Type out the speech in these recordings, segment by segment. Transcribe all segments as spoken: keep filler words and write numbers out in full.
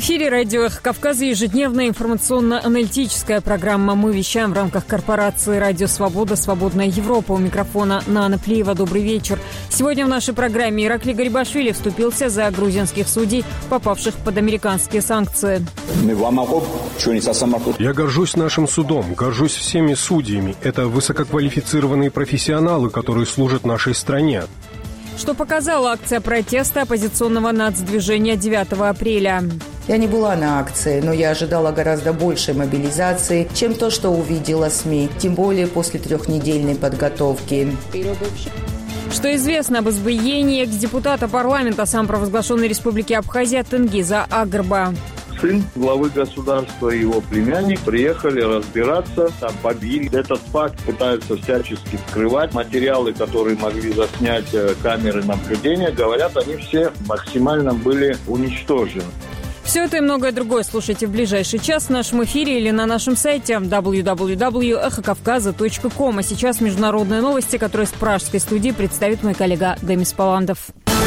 эфире радио «Эхо Кавказа» ежедневная информационно-аналитическая программа. Мы вещаем в рамках корпорации «Радио Свобода. Свободная Европа». У микрофона Нана Плиева. Добрый вечер. Сегодня в нашей программе Ираклий Гарибашвили вступился за грузинских судей, попавших под американские санкции. Я горжусь нашим судом, горжусь всеми судьями. Это высококвалифицированные профессионалы, которые служат нашей стране. Что показала акция протеста оппозиционного нацдвижения девятого апреля. Я не была на акции, но я ожидала гораздо большей мобилизации, чем то, что увидела СМИ, тем более после трехнедельной подготовки. Что известно об избиении экс-депутата парламента самопровозглашенной республики Абхазия Тенгиза Агрба? Сын главы государства и его племянник приехали разбираться, там побили. Этот факт пытаются всячески скрывать. Материалы, которые могли заснять камеры наблюдения, говорят, они все максимально были уничтожены. Все это и многое другое слушайте в ближайший час в нашем эфире или на нашем сайте дабл ю дабл ю дабл ю точка эхо кавказа точка ком. А сейчас международные новости, которые с пражской студии представит мой коллега Демис Паландов.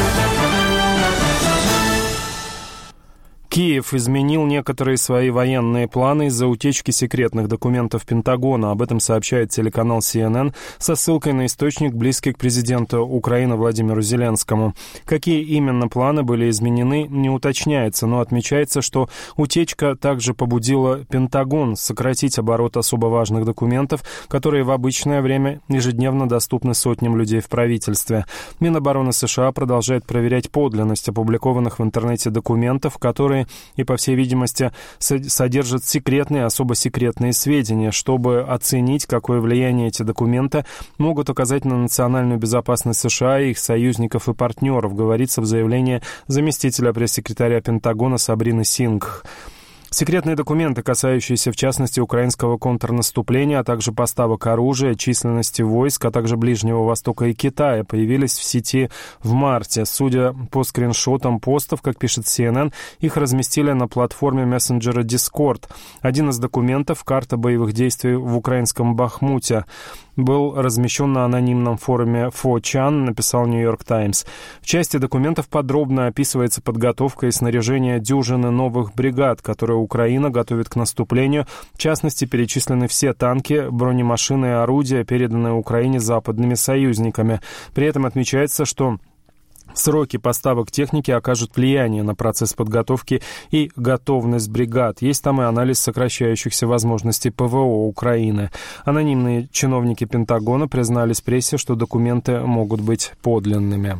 Киев изменил некоторые свои военные планы из-за утечки секретных документов Пентагона. Об этом сообщает телеканал си эн эн со ссылкой на источник, близкий к президенту Украины Владимиру Зеленскому. Какие именно планы были изменены, не уточняется, но отмечается, что утечка также побудила Пентагон сократить оборот особо важных документов, которые в обычное время ежедневно доступны сотням людей в правительстве. Минобороны США продолжает проверять подлинность опубликованных в интернете документов, которые и, по всей видимости, содержат секретные и особо секретные сведения, чтобы оценить, какое влияние эти документы могут оказать на национальную безопасность США и их союзников и партнеров, говорится в заявлении заместителя пресс-секретаря Пентагона Сабрины Сингх. Секретные документы, касающиеся, в частности, украинского контрнаступления, а также поставок оружия, численности войск, а также Ближнего Востока и Китая, появились в сети в марте. Судя по скриншотам постов, как пишет си эн эн, их разместили на платформе мессенджера Discord. Один из документов, карта боевых действий в украинском Бахмуте, был размещен на анонимном форуме фор чан, написал Нью-Йорк Таймс. В части документов подробно описывается подготовка и снаряжение дюжины новых бригад, которые Украина готовит к наступлению. В частности, перечислены все танки, бронемашины и орудия, переданные Украине западными союзниками. При этом отмечается, что сроки поставок техники окажут влияние на процесс подготовки и готовность бригад. Есть там и анализ сокращающихся возможностей ПВО Украины. Анонимные чиновники Пентагона признались прессе, что документы могут быть подлинными.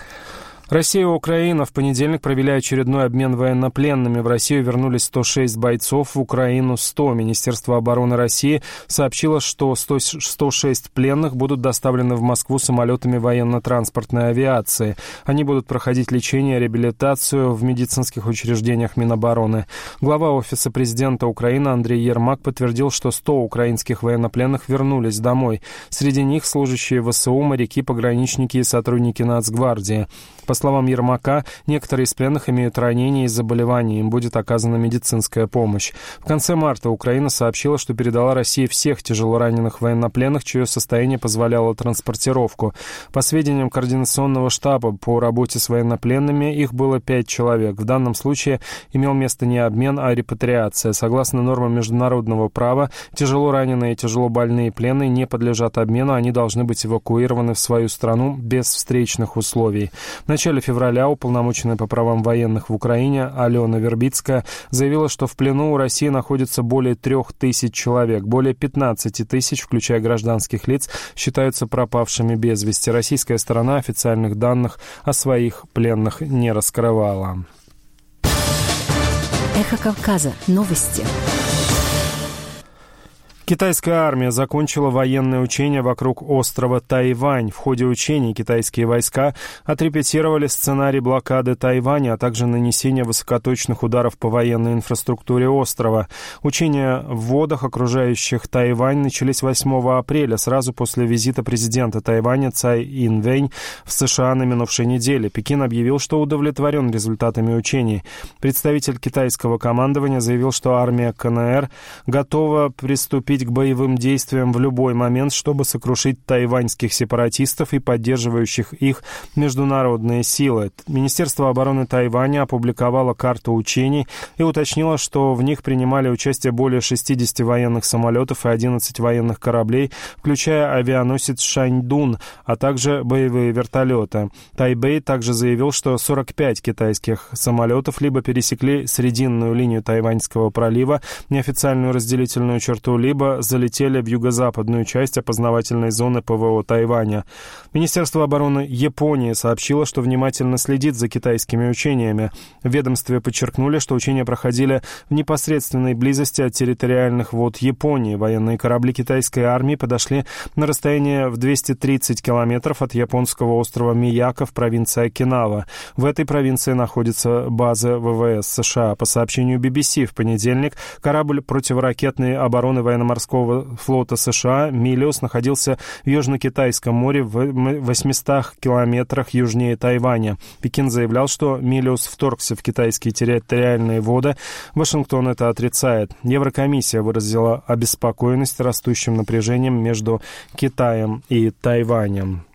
Россия и Украина в понедельник провели очередной обмен военнопленными. В Россию вернулись сто шесть бойцов, в Украину сто. Министерство обороны России сообщило, что сто шесть пленных будут доставлены в Москву самолетами военно-транспортной авиации. Они будут проходить лечение и реабилитацию в медицинских учреждениях Минобороны. Глава Офиса президента Украины Андрей Ермак подтвердил, что сто украинских военнопленных вернулись домой. Среди них служащие ВСУ, моряки, пограничники и сотрудники Нацгвардии. По словам Ермака, некоторые из пленных имеют ранения и заболевания, им будет оказана медицинская помощь. В конце марта Украина сообщила, что передала России всех тяжелораненых военнопленных, чье состояние позволяло транспортировку. По сведениям Координационного штаба по работе с военнопленными, их было пять человек. В данном случае имел место не обмен, а репатриация. Согласно нормам международного права, тяжело раненые и тяжело больные пленные не подлежат обмену, они должны быть эвакуированы в свою страну без встречных условий. В начале февраля уполномоченная по правам военных в Украине Алена Вербицкая заявила, что в плену у России находится более трех тысяч человек. Более пятнадцати тысяч, включая гражданских лиц, считаются пропавшими без вести. Российская сторона официальных данных о своих пленных не раскрывала. Эхо Кавказа. Новости. Китайская армия закончила военные учения вокруг острова Тайвань. В ходе учений китайские войска отрепетировали сценарий блокады Тайваня, а также нанесения высокоточных ударов по военной инфраструктуре острова. Учения в водах, окружающих Тайвань, начались восьмого апреля, сразу после визита президента Тайваня Цай Инвэнь в США на минувшей неделе. Пекин объявил, что удовлетворен результатами учений. Представитель китайского командования заявил, что армия ка эн эр готова приступить приступить к боевым действиям в любой момент, чтобы сокрушить тайваньских сепаратистов и поддерживающих их международные силы. Министерство обороны Тайваня опубликовало карту учений и уточнило, что в них принимали участие более шестидесяти военных самолетов и одиннадцати военных кораблей, включая авианосец «Шаньдун», а также боевые вертолеты. Тайбэй также заявил, что сорок пять китайских самолетов либо пересекли срединную линию Тайваньского пролива, неофициальную разделительную черту, либо залетели в юго-западную часть опознавательной зоны ПВО Тайваня. Министерство обороны Японии сообщило, что внимательно следит за китайскими учениями. В ведомстве подчеркнули, что учения проходили в непосредственной близости от территориальных вод Японии. Военные корабли китайской армии подошли на расстояние в двести тридцать километров от японского острова Мияко в провинции Окинава. В этой провинции находится база ВВС США. По сообщению би би си, в понедельник корабль противоракетной обороны военно-морского флота США «Миллиус» находился в Южно-Китайском море в восьмистах километрах южнее Тайваня. Пекин заявлял, что «Миллиус» вторгся в китайские территориальные воды. Вашингтон это отрицает. Еврокомиссия выразила обеспокоенность растущим напряжением между Китаем и Тайванем.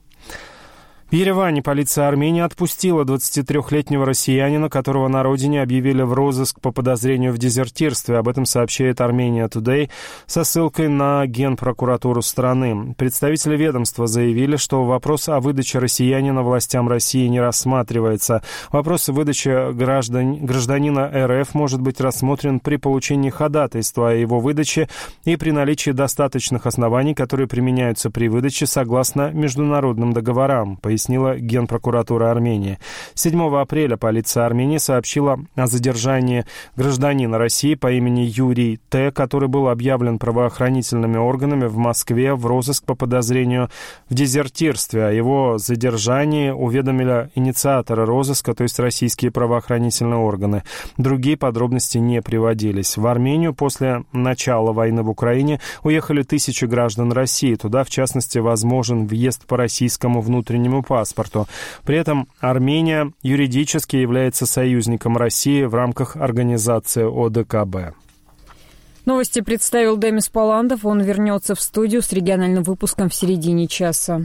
В Ереване полиция Армении отпустила двадцатитрёхлетнего россиянина, которого на родине объявили в розыск по подозрению в дезертирстве. Об этом сообщает Armenia Today со ссылкой на Генпрокуратуру страны. Представители ведомства заявили, что вопрос о выдаче россиянина властям России не рассматривается. Вопрос выдачи граждан... гражданина РФ может быть рассмотрен при получении ходатайства о его выдаче и при наличии достаточных оснований, которые применяются при выдаче согласно международным договорам, пояснила Генпрокуратура Армении. седьмого апреля полиция Армении сообщила о задержании гражданина России по имени Юрий Т., который был объявлен правоохранительными органами в Москве в розыск по подозрению в дезертирстве. О его задержании уведомили инициаторы розыска, то есть российские правоохранительные органы. Другие подробности не приводились. В Армению после начала войны в Украине уехали тысячи граждан России. Туда, в частности, возможен въезд по российскому внутреннему паспорту. При этом Армения юридически является союзником России в рамках организации О Дэ Ка Бэ. Новости представил Демис Паландов. Он вернется в студию с региональным выпуском в середине часа.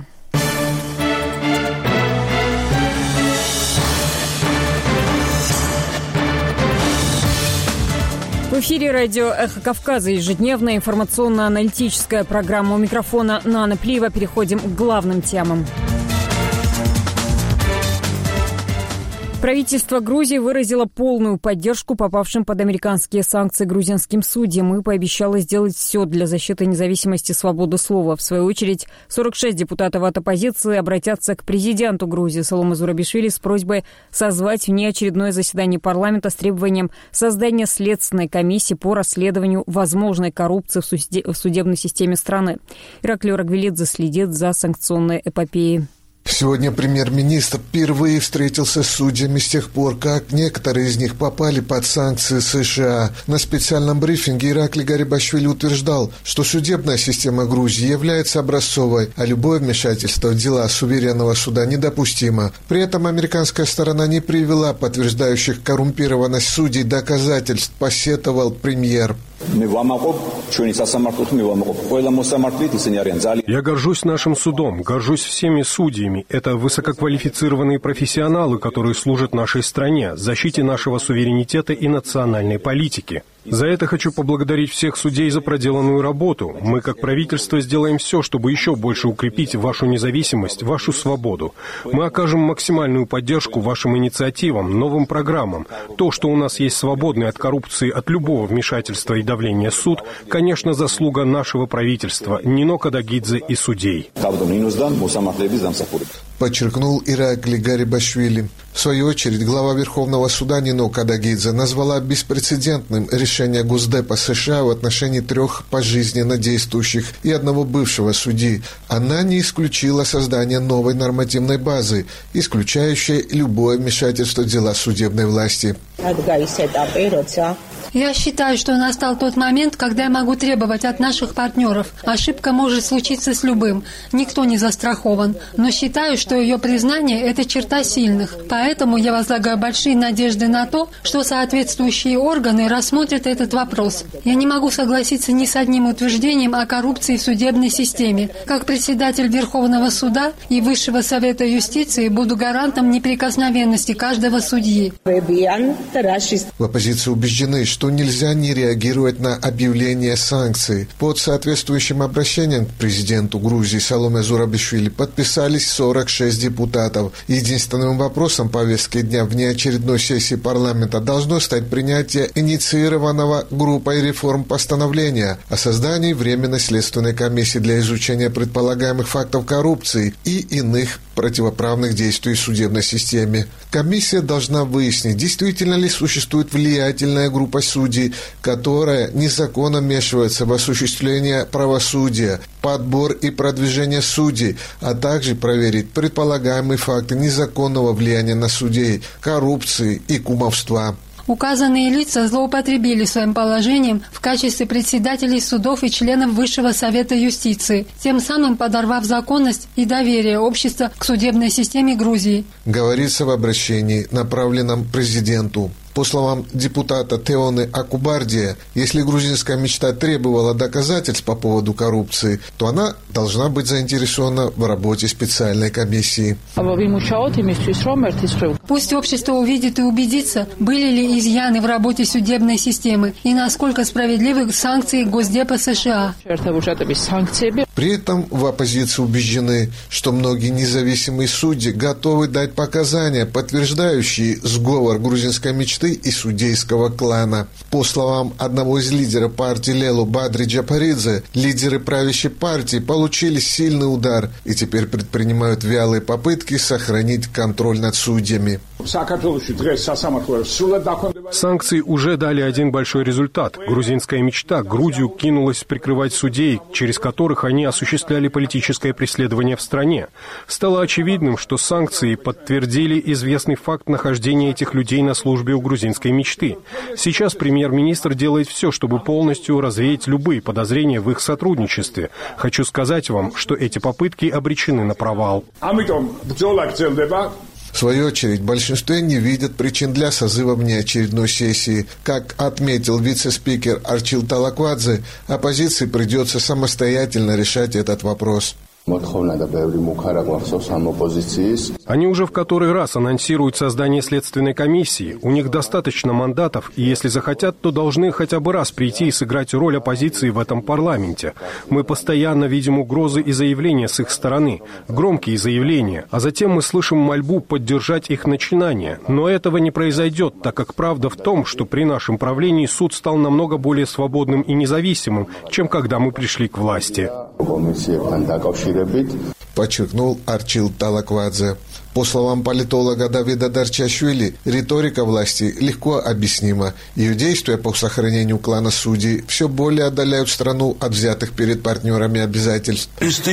В эфире радио «Эхо Кавказа», ежедневная информационно-аналитическая программа. У микрофона Нана Плиева. Переходим к главным темам. Правительство Грузии выразило полную поддержку попавшим под американские санкции грузинским судьям и пообещало сделать все для защиты независимости и свободы слова. В свою очередь, сорок шесть депутатов от оппозиции обратятся к президенту Грузии Саломе Зурабишвили с просьбой созвать внеочередное заседание парламента с требованием создания следственной комиссии по расследованию возможной коррупции в судебной системе страны. Ираклий Рагвелидзе следит за санкционной эпопеей. Сегодня премьер-министр впервые встретился с судьями с тех пор, как некоторые из них попали под санкции США. На специальном брифинге Ираклий Гарибашвили утверждал, что судебная система Грузии является образцовой, а любое вмешательство в дела суверенного суда недопустимо. При этом американская сторона не привела подтверждающих коррумпированность судей доказательств, посетовал премьер. Я горжусь нашим судом, горжусь всеми судьями. Это высококвалифицированные профессионалы, которые служат нашей стране, защите нашего суверенитета и национальной политики. За это хочу поблагодарить всех судей за проделанную работу. Мы, как правительство, сделаем все, чтобы еще больше укрепить вашу независимость, вашу свободу. Мы окажем максимальную поддержку вашим инициативам, новым программам. То, что у нас есть свободный от коррупции, от любого вмешательства и давления суд, конечно, заслуга нашего правительства, Нино Кадагидзе и судей. Подчеркнул Ираклий Гарибашвили. В свою очередь, глава Верховного суда Нино Кадагидзе назвала беспрецедентным решение Госдепа США в отношении трех пожизненно действующих и одного бывшего судьи. Она не исключила создание новой нормативной базы, исключающей любое вмешательство в дела судебной власти. Я считаю, что настал тот момент, когда я могу требовать от наших партнеров. Ошибка может случиться с любым, никто не застрахован. Но считаю, что ее признание – это черта сильных. Поэтому Поэтому я возлагаю большие надежды на то, что соответствующие органы рассмотрят этот вопрос. Я не могу согласиться ни с одним утверждением о коррупции в судебной системе. Как председатель Верховного суда и Высшего совета юстиции буду гарантом неприкосновенности каждого судьи. В оппозиции убеждены, что нельзя не реагировать на объявление санкций. Под соответствующим обращением к президенту Грузии Саломе Зурабишвили подписались сорок шесть депутатов. Единственным вопросом повестки дня внеочередной сессии парламента должно стать принятие инициированного группой реформ постановления о создании Временной следственной комиссии для изучения предполагаемых фактов коррупции и иных противоправных действий в судебной системе. Комиссия должна выяснить, действительно ли существует влиятельная группа судей, которая незаконно вмешивается в осуществление правосудия, подбор и продвижение судей, а также проверить предполагаемые факты незаконного влияния на судей, коррупции и кумовства. Указанные лица злоупотребили своим положением в качестве председателей судов и членов Высшего совета юстиции, тем самым подорвав законность и доверие общества к судебной системе Грузии. Говорится в обращении, направленном президенту. По словам депутата Теоны Акубардия, если грузинская мечта требовала доказательств по поводу коррупции, то она должна быть заинтересована в работе специальной комиссии. Пусть общество увидит и убедится, были ли изъяны в работе судебной системы и насколько справедливы санкции Госдепа США. При этом в оппозиции убеждены, что многие независимые судьи готовы дать показания, подтверждающие сговор грузинской мечты и судейского клана. По словам одного из лидеров партии Лелу Бадри Джапаридзе, лидеры правящей партии получили сильный удар и теперь предпринимают вялые попытки сохранить контроль над судьями. Санкции уже дали один большой результат. Грузинская мечта грудью кинулась прикрывать судей, через которых они осуществляли политическое преследование в стране. Стало очевидным, что санкции подтвердили известный факт нахождения этих людей на службе у грузинской мечты. Сейчас премьер-министр делает все, чтобы полностью развеять любые подозрения в их сотрудничестве. Хочу сказать вам, что эти попытки обречены на провал. В свою очередь, в большинстве не видят причин для созыва внеочередной сессии. Как отметил вице-спикер Арчил Талаквадзе, оппозиции придется самостоятельно решать этот вопрос. Они уже в который раз анонсируют создание следственной комиссии. У них достаточно мандатов, и если захотят, то должны хотя бы раз прийти и сыграть роль оппозиции в этом парламенте. Мы постоянно видим угрозы и заявления с их стороны, громкие заявления, а затем мы слышим мольбу поддержать их начинания. Но этого не произойдет, так как правда в том, что при нашем правлении суд стал намного более свободным и независимым, чем когда мы пришли к власти. Подчеркнул Арчил Талаквадзе. По словам политолога Давида Дарчашвили, риторика власти легко объяснима. Ее действия по сохранению клана судей все более отдаляют страну от взятых перед партнерами обязательств.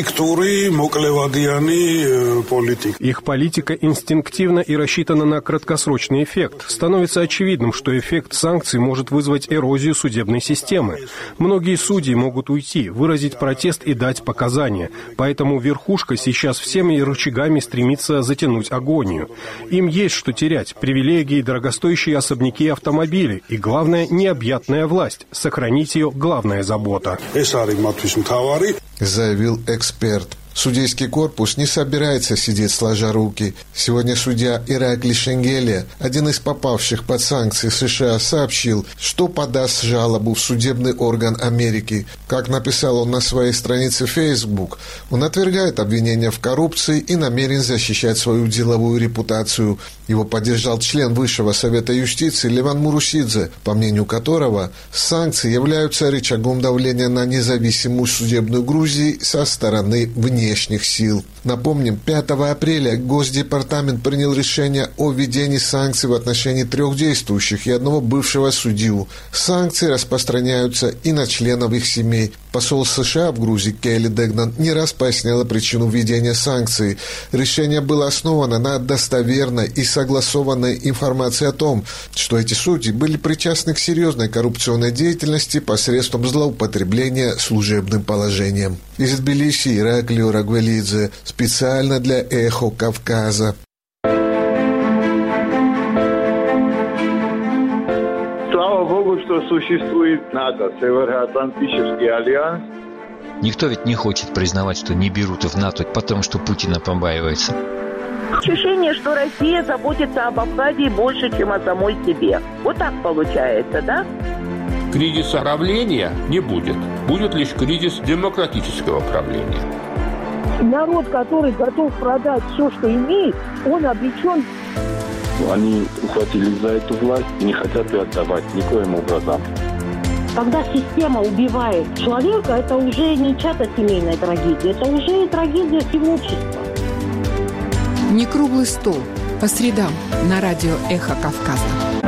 Их политика инстинктивна и рассчитана на краткосрочный эффект. Становится очевидным, что эффект санкций может вызвать эрозию судебной системы. Многие судьи могут уйти, выразить протест и дать показания. Поэтому верхушка сейчас всеми рычагами стремится затянуть агонию. Им есть что терять: привилегии, дорогостоящие особняки и автомобили. И главное, необъятная власть. Сохранить ее — главная забота. Заявил эксперт. Судейский корпус не собирается сидеть сложа руки. Сегодня судья Иракли Шенгелия, один из попавших под санкции США, сообщил, что подаст жалобу в судебный орган Америки. Как написал он на своей странице Facebook, он отвергает обвинения в коррупции и намерен защищать свою деловую репутацию. Его поддержал член Высшего совета юстиции Леван Мурусидзе, по мнению которого санкции являются рычагом давления на независимую судебную Грузию со стороны внешних сил. Напомним, пятого апреля Госдепартамент принял решение о введении санкций в отношении трех действующих и одного бывшего судью. Санкции распространяются и на членов их семей. Посол США в Грузии Келли Дегнан не раз поясняла причину введения санкций. Решение было основано на достоверной и согласованной информации о том, что эти судьи были причастны к серьезной коррупционной деятельности посредством злоупотребления служебным положением. Из Тбилиси Ираклио Рагвелидзе специально для «Эхо Кавказа». потому что существует НАТО, Североатлантический альянс. Никто ведь не хочет признавать, что не берут в НАТО, потому что Путина побаивается. Ощущение, что Россия заботится об Абхазии больше, чем о самой себе. Вот так получается, да? Кризиса правления не будет. Будет лишь кризис демократического правления. Народ, который готов продать все, что имеет, он обречен. Они ухватились за эту власть и не хотят ее отдавать никоим образом. Когда система убивает человека, это уже не чья-то семейная трагедия, это уже трагедия всего общества. Не круглый стол. По средам на радио «Эхо Кавказа».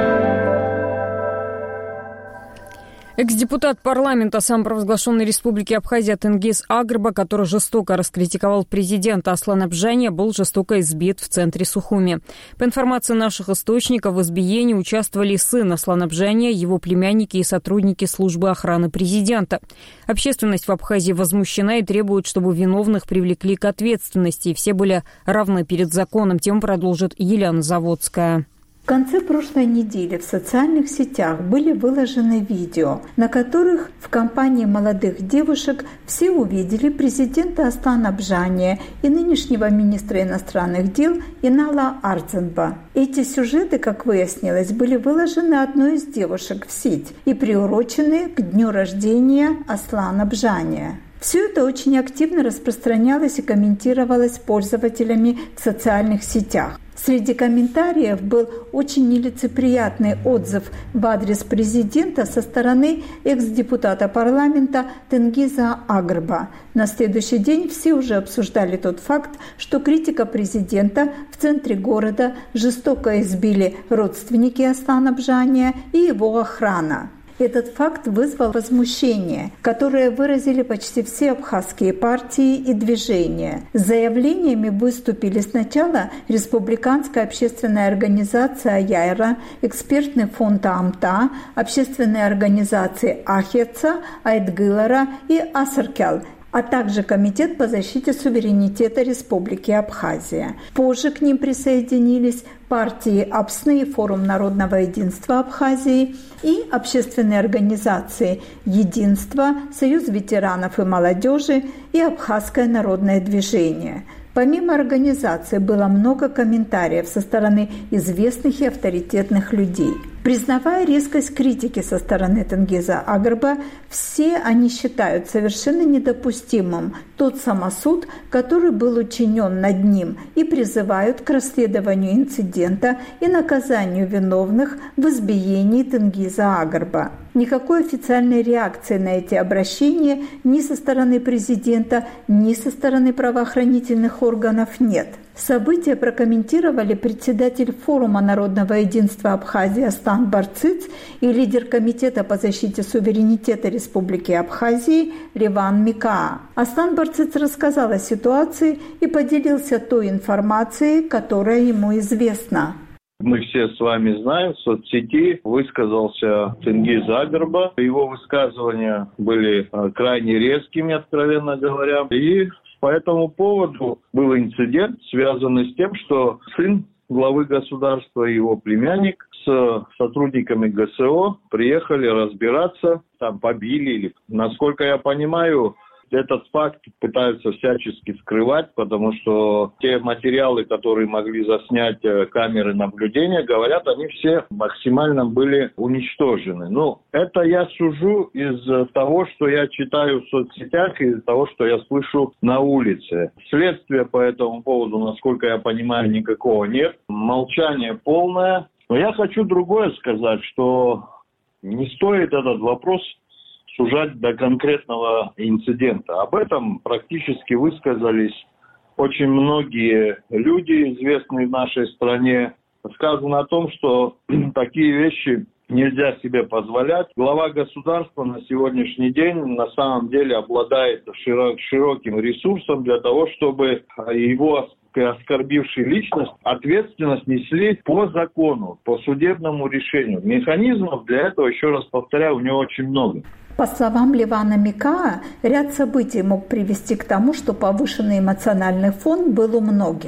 Экс-депутат парламента самопровозглашенной республики Абхазия Тенгиз Агрба, который жестоко раскритиковал президента Аслана Бжания, был жестоко избит в центре Сухуми. По информации наших источников, в избиении участвовали сын Аслана Бжания, его племянники и сотрудники службы охраны президента. Общественность в Абхазии возмущена и требует, чтобы виновных привлекли к ответственности, и все были равны перед законом. Тему продолжит Елена Заводская. В конце прошлой недели в социальных сетях были выложены видео, на которых в компании молодых девушек все увидели президента Аслана Бжания и нынешнего министра иностранных дел Инала Ардзенба. Эти сюжеты, как выяснилось, были выложены одной из девушек в сеть и приурочены к дню рождения Аслана Бжания. Все это очень активно распространялось и комментировалось пользователями в социальных сетях. Среди комментариев был очень нелицеприятный отзыв в адрес президента со стороны экс-депутата парламента Тенгиза Агрба. На следующий день все уже обсуждали тот факт, что критика президента в центре города жестоко избили родственники Аслана Бжания и его охрана. Этот факт вызвал возмущение, которое выразили почти все абхазские партии и движения. С заявлениями выступили сначала Республиканская общественная организация «Яйра», экспертный фонд «Амта», общественные организации «Ахеца», «Айтгылара» и «Асаркял», а также Комитет по защите суверенитета Республики Абхазия. Позже к ним присоединились партии АПСНы и Форум народного единства Абхазии и общественные организации «Единство», Союз ветеранов и молодежи и Абхазское народное движение. Помимо организации было много комментариев со стороны известных и авторитетных людей. Признавая резкость критики со стороны Тенгиза Агрба, все они считают совершенно недопустимым тот самосуд, который был учинен над ним, и призывают к расследованию инцидента и наказанию виновных в избиении Тенгиза Агрба. Никакой официальной реакции на эти обращения ни со стороны президента, ни со стороны правоохранительных органов нет. События прокомментировали председатель Форума народного единства Абхазии Астан Барциц и лидер Комитета по защите суверенитета Республики Абхазии Леван Микаа. Астан Барциц рассказал о ситуации и поделился той информацией, которая ему известна. Мы все с вами знаем, в соцсети высказался Тенгиз Агрба. Его высказывания были крайне резкими, откровенно говоря. И по этому поводу был инцидент, связанный с тем, что сын главы государства и его племянник с сотрудниками ГСО приехали разбираться, там побили. Или, насколько я понимаю, этот факт пытаются всячески скрывать, потому что те материалы, которые могли заснять камеры наблюдения, говорят, они все максимально были уничтожены. Ну, это я сужу из того, что я читаю в соцсетях и из того, что я слышу на улице. Следствия по этому поводу, насколько я понимаю, никакого нет. Молчание полное. Но я хочу другое сказать, что не стоит этот вопрос сужать до конкретного инцидента. Об этом практически высказались очень многие люди, известные в нашей стране. Сказано о том, что такие вещи нельзя себе позволять. Глава государства на сегодняшний день на самом деле обладает широким ресурсом для того, чтобы его оскорбивший личность ответственность несли по закону, по судебному решению. Механизмов для этого, еще раз повторяю, у него очень много. По словам Левана Микаа, ряд событий мог привести к тому, что повышенный эмоциональный фон был у многих.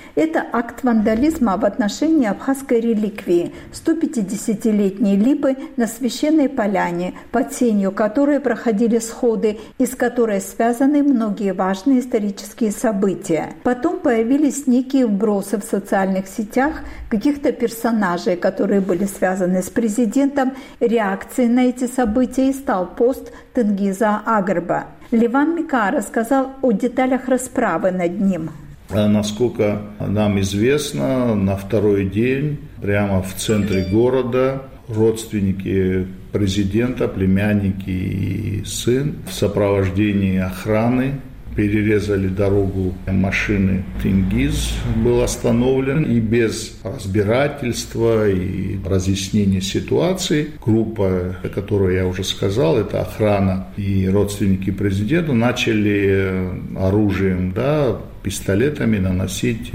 Это акт вандализма в отношении абхазской реликвии – сто пятидесятилетней липы на священной поляне, под сенью которой проходили сходы, и с которой связаны многие важные исторические события. Потом появились некие вбросы в социальных сетях каких-то персонажей, которые были связаны с президентом. Реакцией на эти события и стал пост Тенгиза Агарба. Леван Мика рассказал о деталях расправы над ним. Насколько нам известно, на второй день прямо в центре города родственники президента, племянники и сын в сопровождении охраны перерезали дорогу машины. Тенгиз был остановлен, и без разбирательства и разъяснения ситуации группа, о которой я уже сказал, это охрана и родственники президента, начали оружием, да, пистолетами наносить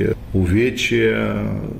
увечья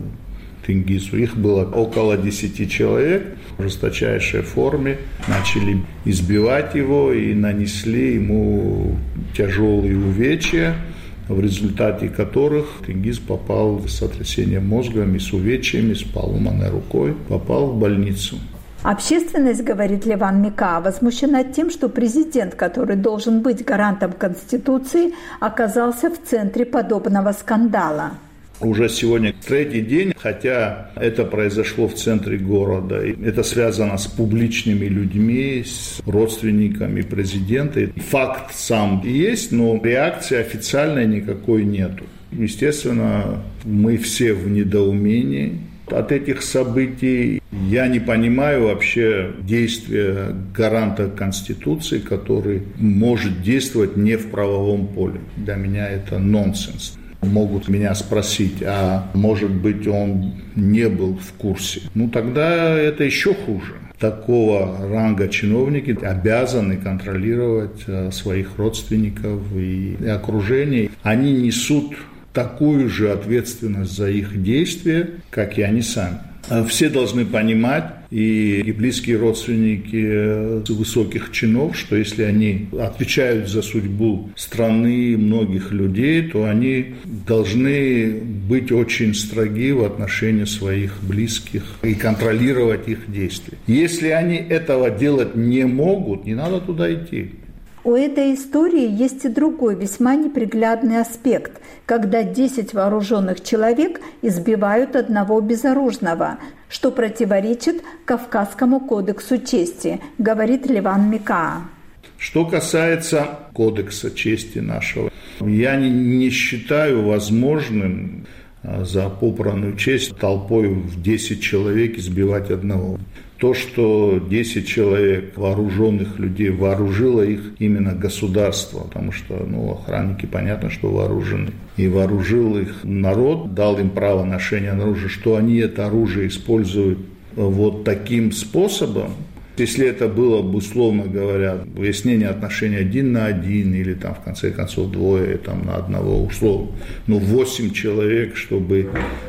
Тенгизу. Их было около десяти человек в жесточайшей форме. Начали избивать его и нанесли ему тяжелые увечья, в результате которых Тенгиз попал с сотрясением мозга, и с увечьями, с поломанной рукой, попал в больницу. Общественность, говорит Леван Мика, возмущена тем, что президент, который должен быть гарантом Конституции, оказался в центре подобного скандала. Уже сегодня третий день, хотя это произошло в центре города. Это связано с публичными людьми, с родственниками президента. Факт сам есть, но реакции официальной никакой нету. Естественно, мы все в недоумении от этих событий. Я не понимаю вообще действия гаранта Конституции, который может действовать не в правовом поле. Для меня это нонсенс. Могут меня спросить, а может быть он не был в курсе. Ну тогда это еще хуже. Такого ранга чиновники обязаны контролировать своих родственников и окружение. Они несут такую же ответственность за их действия, как и они сами. Все должны понимать, и, и близкие родственники высоких чинов, что если они отвечают за судьбу страны многих людей, то они должны быть очень строги в отношении своих близких и контролировать их действия. Если они этого делать не могут, не надо туда идти. У этой истории есть и другой весьма неприглядный аспект, когда десять вооруженных человек избивают одного безоружного, что противоречит Кавказскому кодексу чести, говорит Леван Мика. Что касается кодекса чести нашего, я не, не считаю возможным за попранную честь толпой в десять человек избивать одного. То, что десять человек вооруженных людей, вооружило их именно государство, потому что ну, охранники, понятно, что вооружены. И вооружил их народ, дал им право ношения оружия, что они это оружие используют вот таким способом. Если это было бы, условно говоря, выяснение отношений один на один или там в конце концов двое там, на одного условно, ну восемь человек, чтобы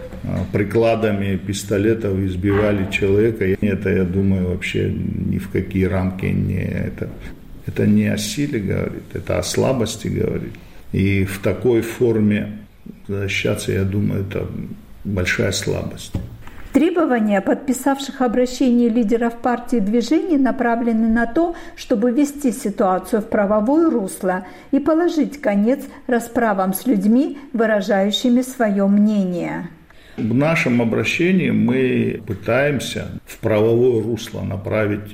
прикладами пистолетов избивали человека, это, я думаю, вообще ни в какие рамки не это. Это не о силе говорит, это о слабости говорит. И в такой форме защищаться, я думаю, это большая слабость. Требования подписавших обращение лидеров партий и движений направлены на то, чтобы ввести ситуацию в правовое русло и положить конец расправам с людьми, выражающими свое мнение. В нашем обращении мы пытаемся в правовое русло направить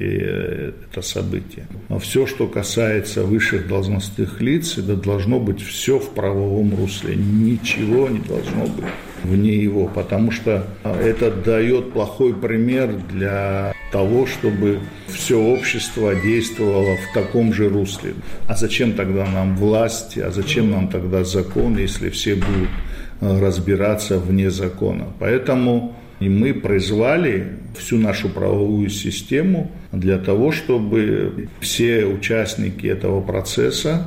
это событие. Но все, что касается высших должностных лиц, это должно быть все в правовом русле. Ничего не должно быть вне его, потому что это дает плохой пример для того, чтобы все общество действовало в таком же русле. А зачем тогда нам власть, а зачем нам тогда закон, если все будут разбираться вне закона. Поэтому мы призвали всю нашу правовую систему для того, чтобы все участники этого процесса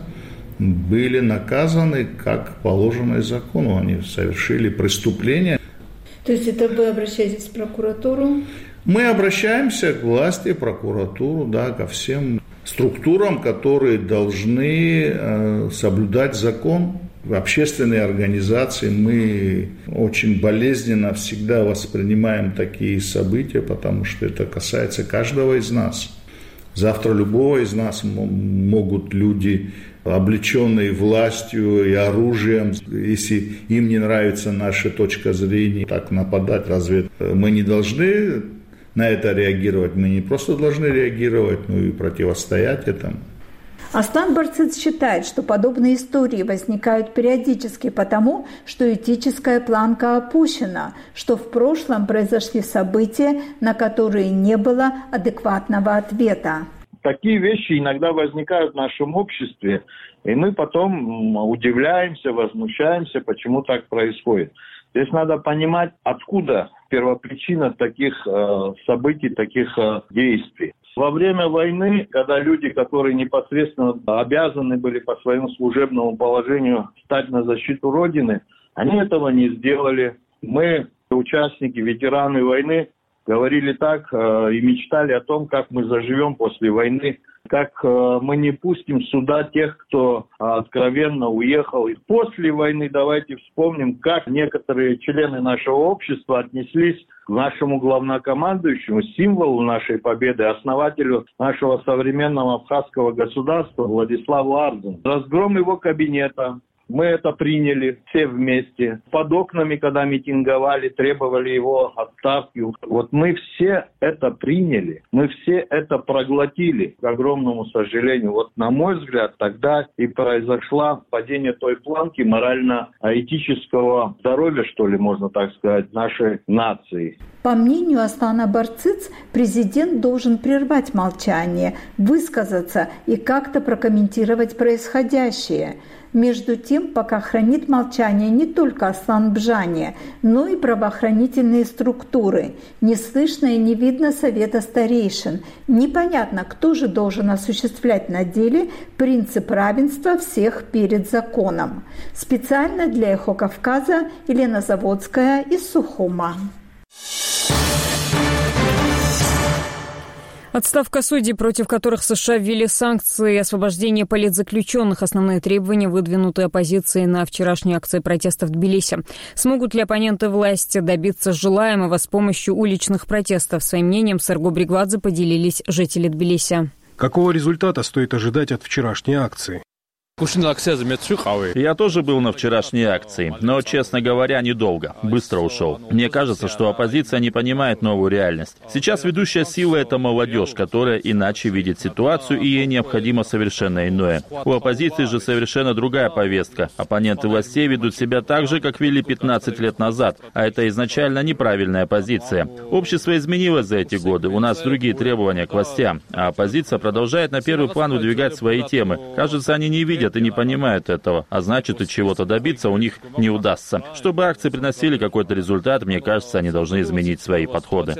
были наказаны как положено закону. Они совершили преступление. То есть это вы обращаетесь в прокуратуру? Мы обращаемся к власти, прокуратуру, да, ко всем структурам, которые должны э, соблюдать закон. общественные организации, мы очень болезненно всегда воспринимаем такие события, потому что это касается каждого из нас. Завтра любого из нас могут люди, облеченные властью и оружием, если им не нравится наша точка зрения, так нападать. Разве мы не должны на это реагировать? Мы не просто должны реагировать, но и противостоять этому. Аслан Барцыц считает, что подобные истории возникают периодически потому, что этическая планка опущена, что в прошлом произошли события, на которые не было адекватного ответа. Такие вещи иногда возникают в нашем обществе, и мы потом удивляемся, возмущаемся, почему так происходит. Здесь надо понимать, откуда первопричина таких э, событий, таких э, действий. Во время войны, когда люди, которые непосредственно обязаны были по своему служебному положению стать на защиту Родины, они этого не сделали. Мы, участники, ветераны войны, говорили так э, и мечтали о том, как мы заживем после войны, как э, мы не пустим сюда тех, кто э, откровенно уехал. И после войны давайте вспомним, как некоторые члены нашего общества отнеслись к нашему главнокомандующему, символу нашей победы, основателю нашего современного абхазского государства Владиславу Ардзину. Разгром его кабинета. Мы это приняли все вместе. Под окнами, когда митинговали, требовали его отставки. Вот мы все это приняли. Мы все это проглотили, к огромному сожалению. Вот на мой взгляд, тогда и произошло падение той планки морально-этического здоровья, что ли, можно так сказать, нашей нации. По мнению Аслана Барцыц, президент должен прервать молчание, высказаться и как-то прокомментировать происходящее. Между тем, пока хранит молчание не только Аслан Бжания, но и правоохранительные структуры. Не слышно и не видно совета старейшин. Непонятно, кто же должен осуществлять на деле принцип равенства всех перед законом. Специально для «Эхо Кавказа» Елена Заводская из Сухума. Отставка судей, против которых США ввели санкции, и освобождение политзаключенных – основные требования, выдвинутые оппозицией на вчерашней акции протеста в Тбилиси. Смогут ли оппоненты власти добиться желаемого с помощью уличных протестов? Своим мнением с Эрго Бригвадзе поделились жители Тбилиси. Какого результата стоит ожидать от вчерашней акции? Я тоже был на вчерашней акции, но, честно говоря, недолго. Быстро ушел. Мне кажется, что оппозиция не понимает новую реальность. Сейчас ведущая сила — это молодежь, которая иначе видит ситуацию, и ей необходимо совершенно иное. У оппозиции же совершенно другая повестка. Оппоненты властей ведут себя так же, как вели пятнадцать лет назад, а это изначально неправильная позиция. Общество изменилось за эти годы, у нас другие требования к властям, а оппозиция продолжает на первый план выдвигать свои темы. Кажется, они не видят и не понимают этого, а значит, и чего-то добиться у них не удастся. Чтобы акции приносили какой-то результат, мне кажется, они должны изменить свои подходы.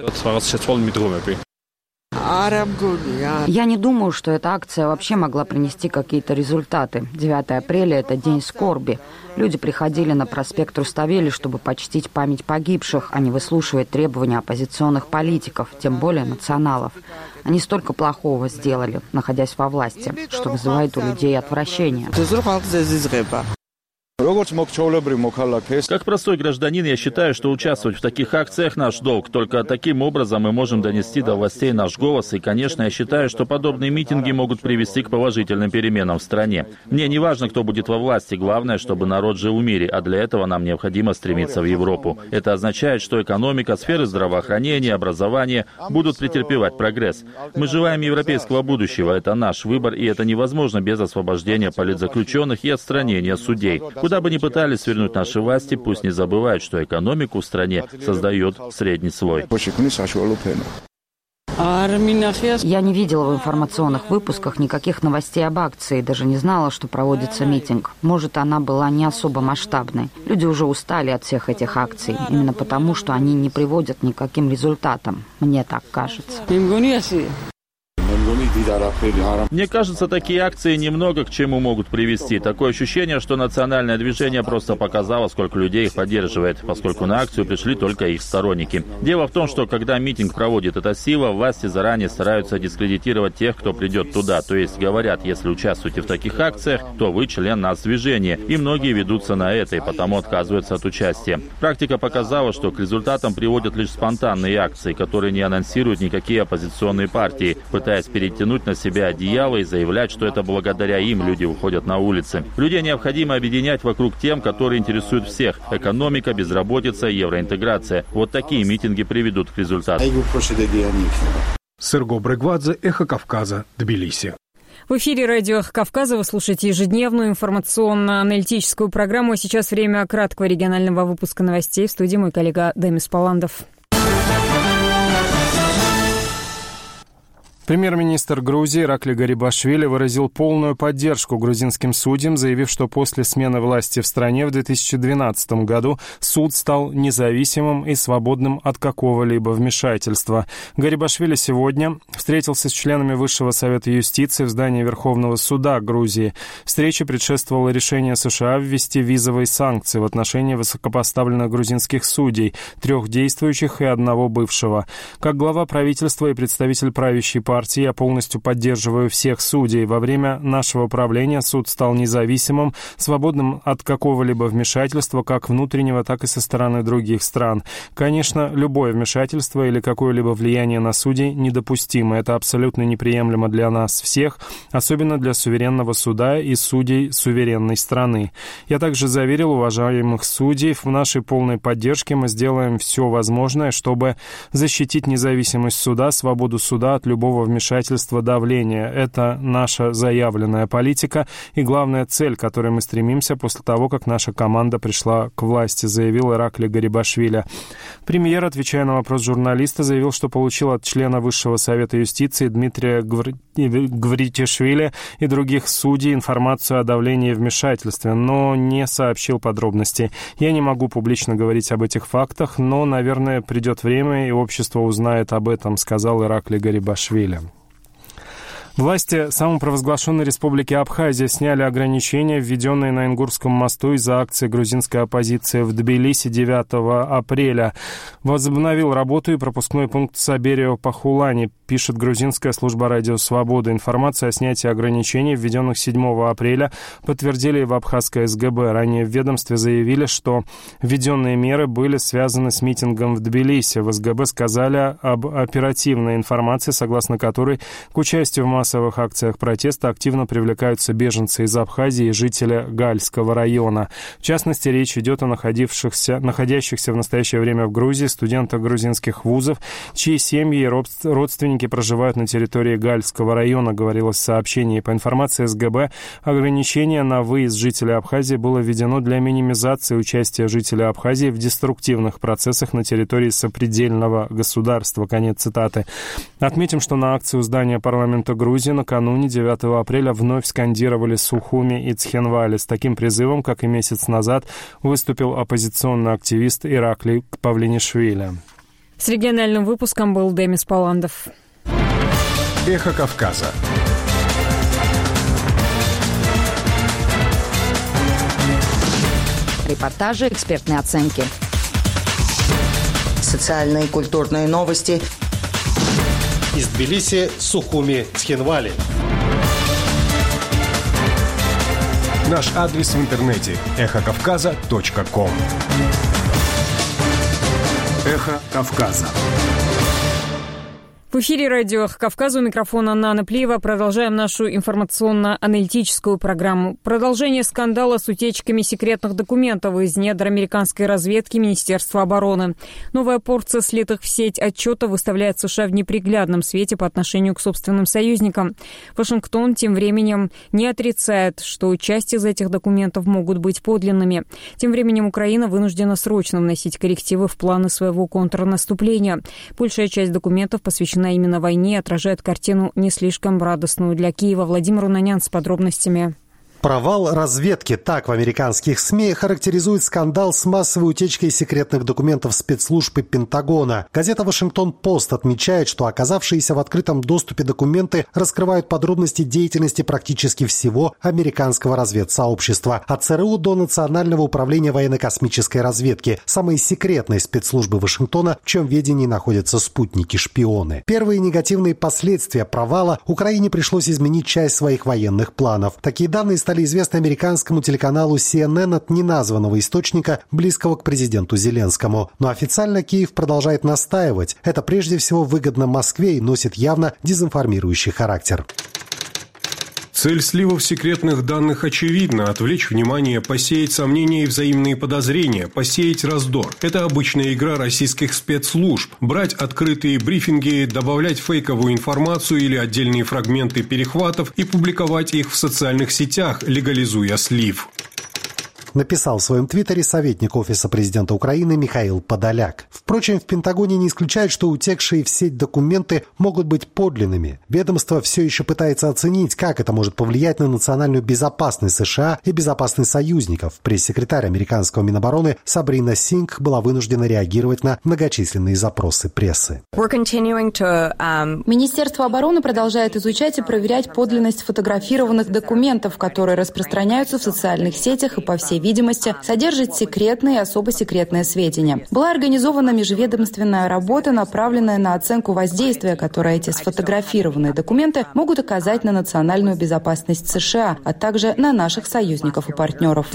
Я не думаю, что эта акция вообще могла принести какие-то результаты. девятое апреля – это день скорби. Люди приходили на проспект Руставели, чтобы почтить память погибших, а не выслушивать требования оппозиционных политиков, тем более националов. Они столько плохого сделали, находясь во власти, что вызывает у людей отвращение. Как простой гражданин, я считаю, что участвовать в таких акциях наш долг. Только таким образом мы можем донести до властей наш голос. И, конечно, я считаю, что подобные митинги могут привести к положительным переменам в стране. Мне не важно, кто будет во власти. Главное, чтобы народ жил в мире. А для этого нам необходимо стремиться в Европу. Это означает, что экономика, сферы здравоохранения, образования будут претерпевать прогресс. Мы желаем европейского будущего. Это наш выбор, и это невозможно без освобождения политзаключенных и отстранения судей. Куда бы ни пытались свернуть наши власти, пусть не забывают, что экономику в стране создает средний слой. Я не видела в информационных выпусках никаких новостей об акции, даже не знала, что проводится митинг. Может, она была не особо масштабной. Люди уже устали от всех этих акций, именно потому, что они не приводят ни к каким результатам. Мне так кажется. Мне кажется, такие акции немного к чему могут привести. Такое ощущение, что национальное движение просто показало, сколько людей их поддерживает, поскольку на акцию пришли только их сторонники. Дело в том, что когда митинг проводит эта сила, власти заранее стараются дискредитировать тех, кто придет туда. То есть говорят, если участвуете в таких акциях, то вы член нацдвижения. И многие ведутся на это, и потому отказываются от участия. Практика показала, что к результатам приводят лишь спонтанные акции, которые не анонсируют никакие оппозиционные партии, пытаясь перетянуть на себя одеяло и заявлять, что это благодаря им люди выходят на улицы. Людей необходимо объединять вокруг тем, которые интересуют всех. Экономика, безработица, евроинтеграция. Вот такие митинги приведут к результату. Серго Брегвадзе, Эхо Кавказа, Тбилиси. В эфире радио «Эхо Кавказа» вы слушаете ежедневную информационно-аналитическую программу. А сейчас время краткого регионального выпуска новостей. В студии мой коллега Демис Паландов. Премьер-министр Грузии Иракли Гарибашвили выразил полную поддержку грузинским судьям, заявив, что после смены власти в стране в две тысячи двенадцатом году суд стал независимым и свободным от какого-либо вмешательства. Гарибашвили сегодня встретился с членами Высшего совета юстиции в здании Верховного суда Грузии. Встрече предшествовало решение США ввести визовые санкции в отношении высокопоставленных грузинских судей, трех действующих и одного бывшего. Как глава правительства и представитель правящей партии партии я полностью поддерживаю всех судей. Во время нашего правления суд стал независимым, свободным от какого-либо вмешательства, как внутреннего, так и со стороны других стран. Конечно, любое вмешательство или какое-либо влияние на судей недопустимо. Это абсолютно неприемлемо для нас всех, особенно для суверенного суда и судей суверенной страны. Я также заверил уважаемых судей, в нашей полной поддержке мы сделаем все возможное, чтобы защитить независимость суда, свободу суда от любого вмешательства, давления. Это наша заявленная политика и главная цель, к которой мы стремимся после того, как наша команда пришла к власти, заявил Иракли Гарибашвили. Премьер, отвечая на вопрос журналиста, заявил, что получил от члена Высшего совета юстиции Дмитрия Гвр... Гвритишвили и других судей информацию о давлении и вмешательстве, но не сообщил подробностей. Я не могу публично говорить об этих фактах, но, наверное, придет время, и общество узнает об этом, сказал Иракли Гарибашвили. Власти самопровозглашенной республики Абхазия сняли ограничения, введенные на Ингурском мосту из-за акции грузинской оппозиции в Тбилиси девятого апреля. Возобновил работу и пропускной пункт Саберио-Пахулани, пишет грузинская служба «Радио Свобода». Информацию о снятии ограничений, введенных седьмого апреля, подтвердили в абхазской эс гэ бэ. Ранее в ведомстве заявили, что введенные меры были связаны с митингом в Тбилиси. В эс гэ бэ сказали об оперативной информации, согласно которой к участию в массовых массовых акциях протеста активно привлекаются беженцы из Абхазии и жители Гальского района. В частности, речь идет о находившихся, находящихся в настоящее время в Грузии студентах грузинских вузов, чьи семьи и родственники проживают на территории Гальского района, говорилось в сообщении. По информации эс гэ бэ, ограничение на выезд жителей Абхазии было введено для минимизации участия жителей Абхазии в деструктивных процессах на территории сопредельного государства. Конец цитаты. Отметим, что на акцию здания парламента Грузии накануне девятого апреля вновь скандировали Сухуми и Цхинвали. С таким призывом, как и месяц назад, выступил оппозиционный активист Иракли Павлинишвили. С региональным выпуском был Демис Паландов. Эхо Кавказа. Репортажи, экспертные оценки. Социальные и культурные новости. Из Тбилиси, Сухуми, Цхинвали. Наш адрес в интернете – эхо кавказа точка ком. Эхо Кавказа. В эфире радио «Эхо Кавказа», у микрофона Нана Плиева. Продолжаем нашу информационно-аналитическую программу. Продолжение скандала с утечками секретных документов из недр американской разведки Министерства обороны. Новая порция слитых в сеть отчетов выставляет США в неприглядном свете по отношению к собственным союзникам. Вашингтон тем временем не отрицает, что часть из этих документов могут быть подлинными. Тем временем Украина вынуждена срочно вносить коррективы в планы своего контрнаступления. Большая часть документов посвящена именно войне, отражает картину не слишком радостную для Киева. Владимир Унанян с подробностями. Провал разведки. Так в американских СМИ характеризует скандал с массовой утечкой секретных документов спецслужб и Пентагона. Газета «Вашингтон-Пост» отмечает, что оказавшиеся в открытом доступе документы раскрывают подробности деятельности практически всего американского разведсообщества. От ЦРУ до Национального управления военно-космической разведки, самой секретной спецслужбы Вашингтона, в чьем ведении находятся спутники-шпионы. Первые негативные последствия провала: Украине пришлось изменить часть своих военных планов. Такие данные стали известны американскому телеканалу си эн эн от неназванного источника, близкого к президенту Зеленскому. Но официально Киев продолжает настаивать. Это прежде всего выгодно Москве и носит явно дезинформирующий характер. Цель сливов секретных данных очевидна – отвлечь внимание, посеять сомнения и взаимные подозрения, посеять раздор. Это обычная игра российских спецслужб. Брать открытые брифинги, добавлять фейковую информацию или отдельные фрагменты перехватов и публиковать их в социальных сетях, легализуя слив. Написал в своем твиттере советник Офиса президента Украины Михаил Подоляк. Впрочем, в Пентагоне не исключают, что утекшие в сеть документы могут быть подлинными. Ведомство все еще пытается оценить, как это может повлиять на национальную безопасность США и безопасность союзников. Пресс-секретарь американского Минобороны Сабрина Сингх была вынуждена реагировать на многочисленные запросы прессы. Министерство обороны продолжает изучать и проверять подлинность фотографированных документов, которые распространяются в социальных сетях и по всей видимости, содержит секретные и особо секретные сведения. Была организована межведомственная работа, направленная на оценку воздействия, которое эти сфотографированные документы могут оказать на национальную безопасность США, а также на наших союзников и партнеров.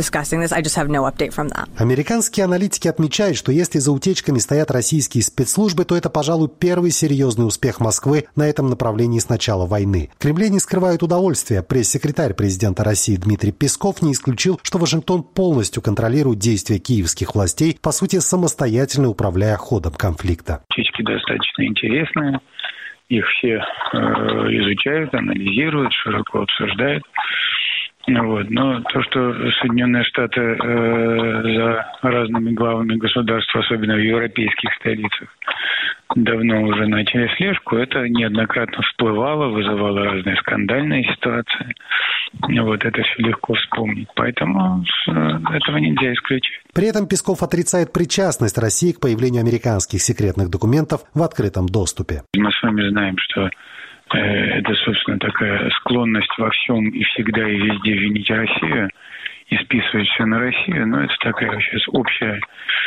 Американские аналитики отмечают, что если за утечками стоят российские спецслужбы, то это, пожалуй, первый серьезный успех Москвы на этом направлении с начала войны. В Кремле не скрывают удовольствия. Пресс-секретарь президента России Дмитрий Песков не исключил, что Вашингтон полностью контролирует действия киевских властей, по сути, самостоятельно управляя ходом конфликта. Утечки достаточно интересные. Их все э, изучают, анализируют, широко обсуждают. Вот. Но то, что Соединенные Штаты э, за разными главами государств, особенно в европейских столицах, давно уже начали слежку, это неоднократно всплывало, вызывало разные скандальные ситуации. Вот это все легко вспомнить. Поэтому этого нельзя исключить. При этом Песков отрицает причастность России к появлению американских секретных документов в открытом доступе. Мы с вами знаем, что это, собственно, такая склонность во всем и всегда и везде винить Россию и списывать все на Россию. Но это такая сейчас общая,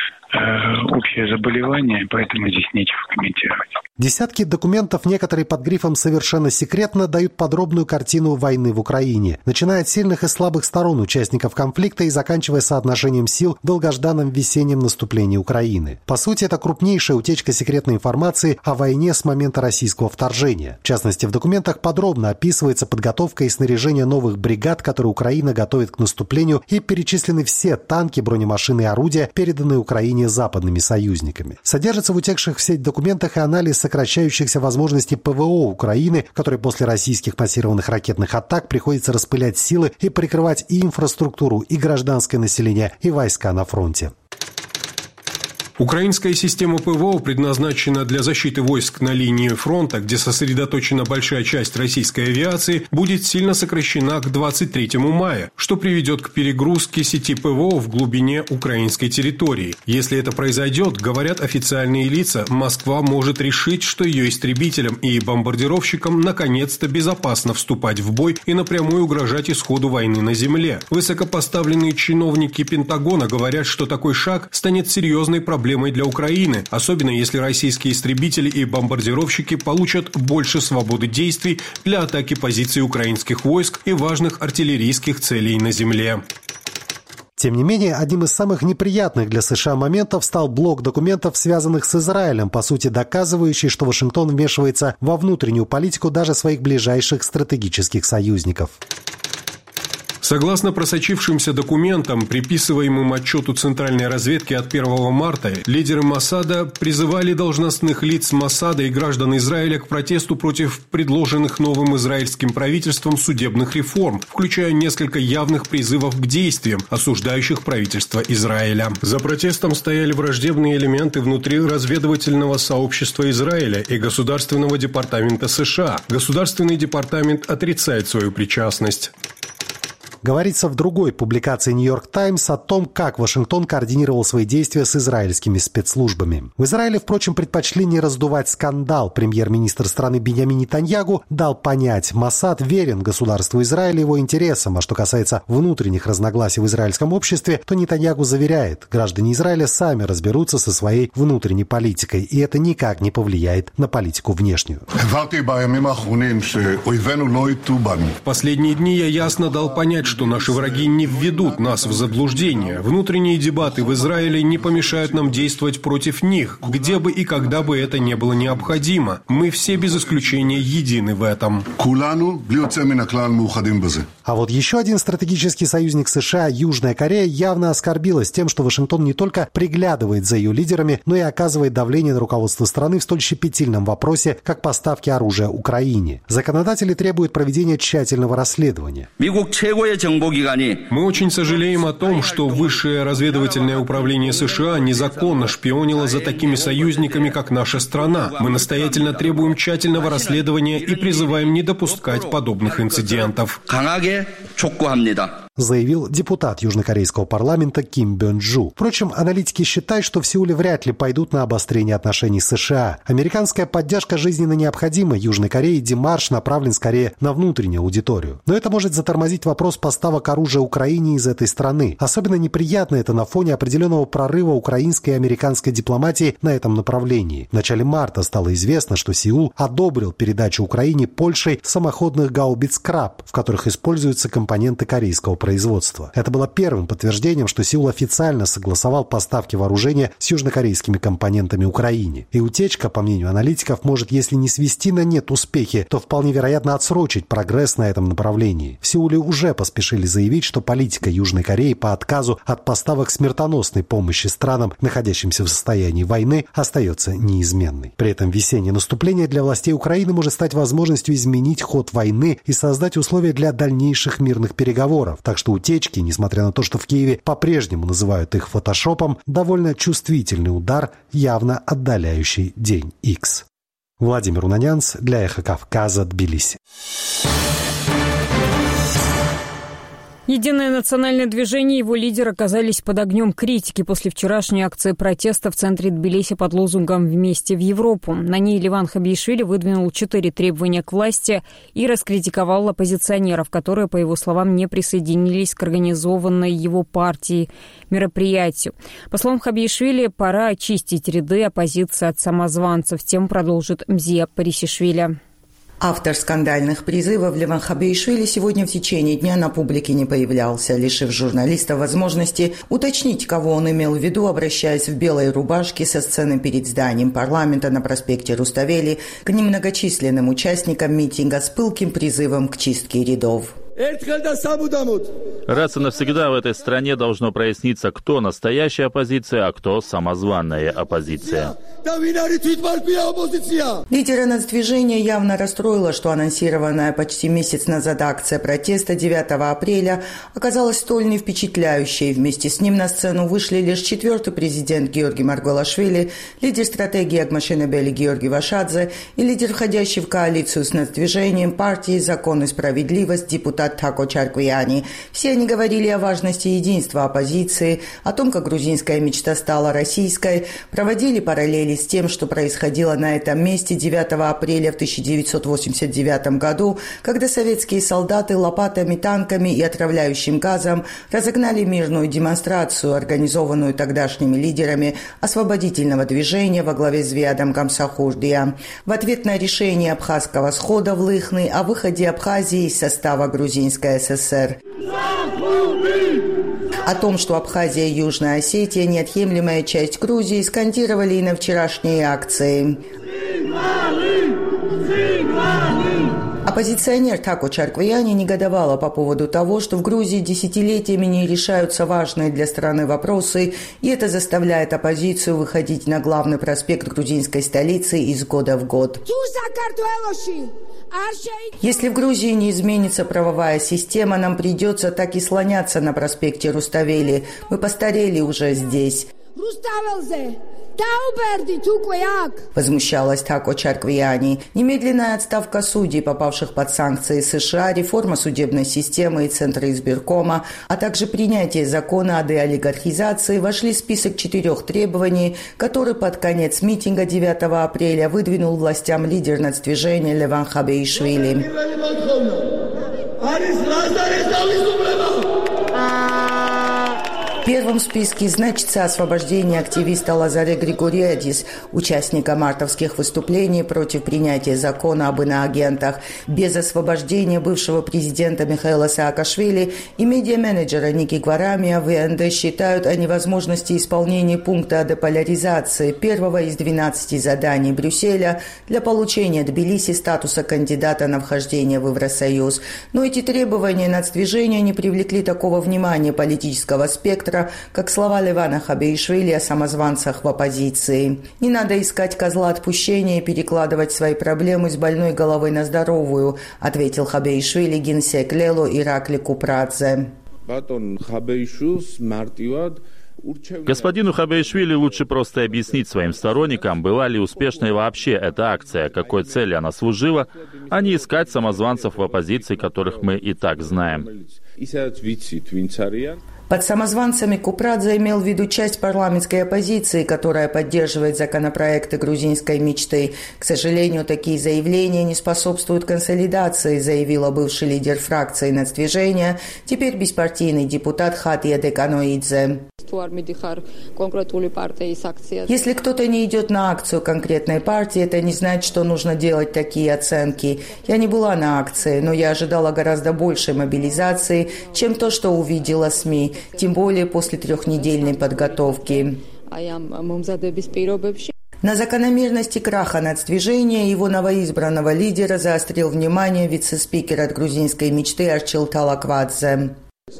общее заболевание, поэтому здесь нечего комментировать. Десятки документов, некоторые под грифом «совершенно секретно», дают подробную картину войны в Украине, начиная от сильных и слабых сторон участников конфликта и заканчивая соотношением сил в долгожданном весеннем наступлении Украины. По сути, это крупнейшая утечка секретной информации о войне с момента российского вторжения. В частности, в документах подробно описывается подготовка и снаряжение новых бригад, которые Украина готовит к наступлению, и перечислены все танки, бронемашины и орудия, переданные Украине западными союзниками. Содержится в утекших в сеть документах и анализ сокращающихся возможностей ПВО Украины, которой после российских массированных ракетных атак приходится распылять силы и прикрывать и инфраструктуру, и гражданское население, и войска на фронте. Украинская система ПВО предназначена для защиты войск на линии фронта, где сосредоточена большая часть российской авиации, будет сильно сокращена к двадцать третьему мая, что приведет к перегрузке сети ПВО в глубине украинской территории. Если это произойдет, говорят официальные лица, Москва может решить, что ее истребителям и бомбардировщикам наконец-то безопасно вступать в бой и напрямую угрожать исходу войны на земле. Высокопоставленные чиновники Пентагона говорят, что такой шаг станет серьезной проблемой проблемой для Украины, особенно если российские истребители и бомбардировщики получат больше свободы действий для атаки позиций украинских войск и важных артиллерийских целей на земле. Тем не менее, одним из самых неприятных для США моментов стал блок документов, связанных с Израилем, по сути доказывающий, что Вашингтон вмешивается во внутреннюю политику даже своих ближайших стратегических союзников. Согласно просочившимся документам, приписываемым отчету Центральной разведки от первого марта, лидеры Моссада призывали должностных лиц Моссада и граждан Израиля к протесту против предложенных новым израильским правительством судебных реформ, включая несколько явных призывов к действиям, осуждающих правительство Израиля. За протестом стояли враждебные элементы внутри разведывательного сообщества Израиля и Государственного департамента США. Государственный департамент отрицает свою причастность. говорится в другой публикации «Нью-Йорк Таймс» о том, как Вашингтон координировал свои действия с израильскими спецслужбами. В Израиле, впрочем, предпочли не раздувать скандал. Премьер-министр страны Биньямин Нетаньягу дал понять, Моссад верен государству Израиля и его интересам. А что касается внутренних разногласий в израильском обществе, то Нетаньягу заверяет, граждане Израиля сами разберутся со своей внутренней политикой, и это никак не повлияет на политику внешнюю. В последние дни я ясно дал понять, что наши враги не введут нас в заблуждение. Внутренние дебаты в Израиле не помешают нам действовать против них, где бы и когда бы это не было необходимо. Мы все без исключения едины в этом. А вот еще один стратегический союзник США, Южная Корея, явно оскорбилась тем, что Вашингтон не только приглядывает за ее лидерами, но и оказывает давление на руководство страны в столь щепетильном вопросе, как поставки оружия Украине. Законодатели требуют проведения тщательного расследования. Мы очень сожалеем о том, что Высшее разведывательное управление США незаконно шпионило за такими союзниками, как наша страна. Мы настоятельно требуем тщательного расследования и призываем не допускать подобных инцидентов. Заявил депутат южнокорейского парламента Ким Бён Джу. Впрочем, аналитики считают, что в Сеуле вряд ли пойдут на обострение отношений с США. Американская поддержка жизненно необходима. Южной Корее демарш направлен скорее на внутреннюю аудиторию. Но это может затормозить вопрос поставок оружия Украине из этой страны. Особенно неприятно это на фоне определенного прорыва украинской и американской дипломатии на этом направлении. В начале марта стало известно, что Сеул одобрил передачу Украине Польшей самоходных гаубиц «Краб», в которых используются компоненты корейского производства. Это было первым подтверждением, что Сеул официально согласовал поставки вооружения с южнокорейскими компонентами Украине. И утечка, по мнению аналитиков, может, если не свести на нет успехи, то вполне вероятно отсрочить прогресс на этом направлении. В Сеуле уже поспешили заявить, что политика Южной Кореи по отказу от поставок смертоносной помощи странам, находящимся в состоянии войны, остается неизменной. При этом весеннее наступление для властей Украины может стать возможностью изменить ход войны и создать условия для дальнейших мирных переговоров. Так что утечки, несмотря на то, что в Киеве по-прежнему называют их фотошопом, довольно чувствительный удар, явно отдаляющий день Икс. Владимир Унанянц для Эхо Кавказа, Тбилиси. Единое национальное движение и его лидер оказались под огнем критики после вчерашней акции протеста в центре Тбилиси под лозунгом «Вместе в Европу». На ней Ливан Хабиишвили выдвинул четыре требования к власти и раскритиковал оппозиционеров, которые, по его словам, не присоединились к организованной его партией мероприятию. По словам Хабиишвили, пора очистить ряды оппозиции от самозванцев. Тем продолжит Мзия Парисишвили. Автор скандальных призывов Ливан Хабиишвили сегодня в течение дня на публике не появлялся, лишив журналистов возможности уточнить, кого он имел в виду, обращаясь в белой рубашке со сцены перед зданием парламента на проспекте Руставели к немногочисленным участникам митинга с пылким призывом к чистке рядов. Раз и навсегда в этой стране должно проясниться, кто настоящая оппозиция, а кто самозванная оппозиция. Лидера нацдвижения явно расстроило, что анонсированная почти месяц назад акция протеста девятого апреля оказалась столь не впечатляющей. Вместе с ним на сцену вышли лишь четвертый президент Георгий Маргвелашвили, лидер стратегии Агмашенебели Георгий Вашадзе и лидер, входящий в коалицию с нацдвижением партии «Закон и справедливость» депутат Тако Чарквияни. Все они говорили о важности единства оппозиции, о том, как грузинская мечта стала российской, проводили параллели с тем, что происходило на этом месте девятого апреля в тысяча девятьсот восемьдесят девятом году, когда советские солдаты лопатами, танками и отравляющим газом разогнали мирную демонстрацию, организованную тогдашними лидерами освободительного движения во главе с Виадом Гамсахурдия. В ответ на решение абхазского схода в Лыхны о выходе Абхазии из состава Грузинской ССР. О том, что Абхазия и Южная Осетия – неотъемлемая часть Грузии, скандировали и на вчерашней акции. Оппозиционер Тако Чарквияни негодовала по поводу того, что в Грузии десятилетиями не решаются важные для страны вопросы, и это заставляет оппозицию выходить на главный проспект грузинской столицы из года в год. Если в Грузии не изменится правовая система, нам придется так и слоняться на проспекте Руставели. Мы постарели уже здесь. Возмущалась Тако Чарквияни. Немедленная отставка судей, попавших под санкции США, реформа судебной системы и Центра избиркома, а также принятие закона о деолигархизации вошли в список четырех требований, который под конец митинга девятого апреля выдвинул властям лидер нацдвижения Леван Хабеишвили. Первым в списке значится освобождение активиста Лазаре Григориадис, участника мартовских выступлений против принятия закона об иноагентах. Без освобождения бывшего президента Михаила Саакашвили и медиа-менеджера Ники Гварамия в ВНД считают о невозможности исполнения пункта о деполяризации, первого из двенадцати заданий Брюсселя для получения Тбилиси статуса кандидата на вхождение в Евросоюз. Но эти требования нацдвижения не привлекли такого внимания политического спектра, как слова Левана Хабеишвили о самозванцах в оппозиции. Не надо искать козла отпущения и перекладывать свои проблемы с больной головы на здоровую, ответил Хабеишвили генсек Лело Иракли Купрадзе. Господину Хабеишвили лучше просто объяснить своим сторонникам, была ли успешной вообще эта акция, какой цели она служила, а не искать самозванцев в оппозиции, которых мы и так знаем. Под самозванцами Купрадзе имел в виду часть парламентской оппозиции, которая поддерживает законопроекты грузинской мечты. К сожалению, такие заявления не способствуют консолидации, заявила бывший лидер фракции нацдвижения, теперь беспартийный депутат Хатия Деканоидзе. Если кто-то не идет на акцию конкретной партии, это не значит, что нужно делать такие оценки. Я не была на акции, но я ожидала гораздо большей мобилизации, чем то, что увидела СМИ, тем более после трехнедельной подготовки. На закономерности краха нацдвижения его новоизбранного лидера заострил внимание вице-спикер от грузинской мечты Арчил Талаквадзе.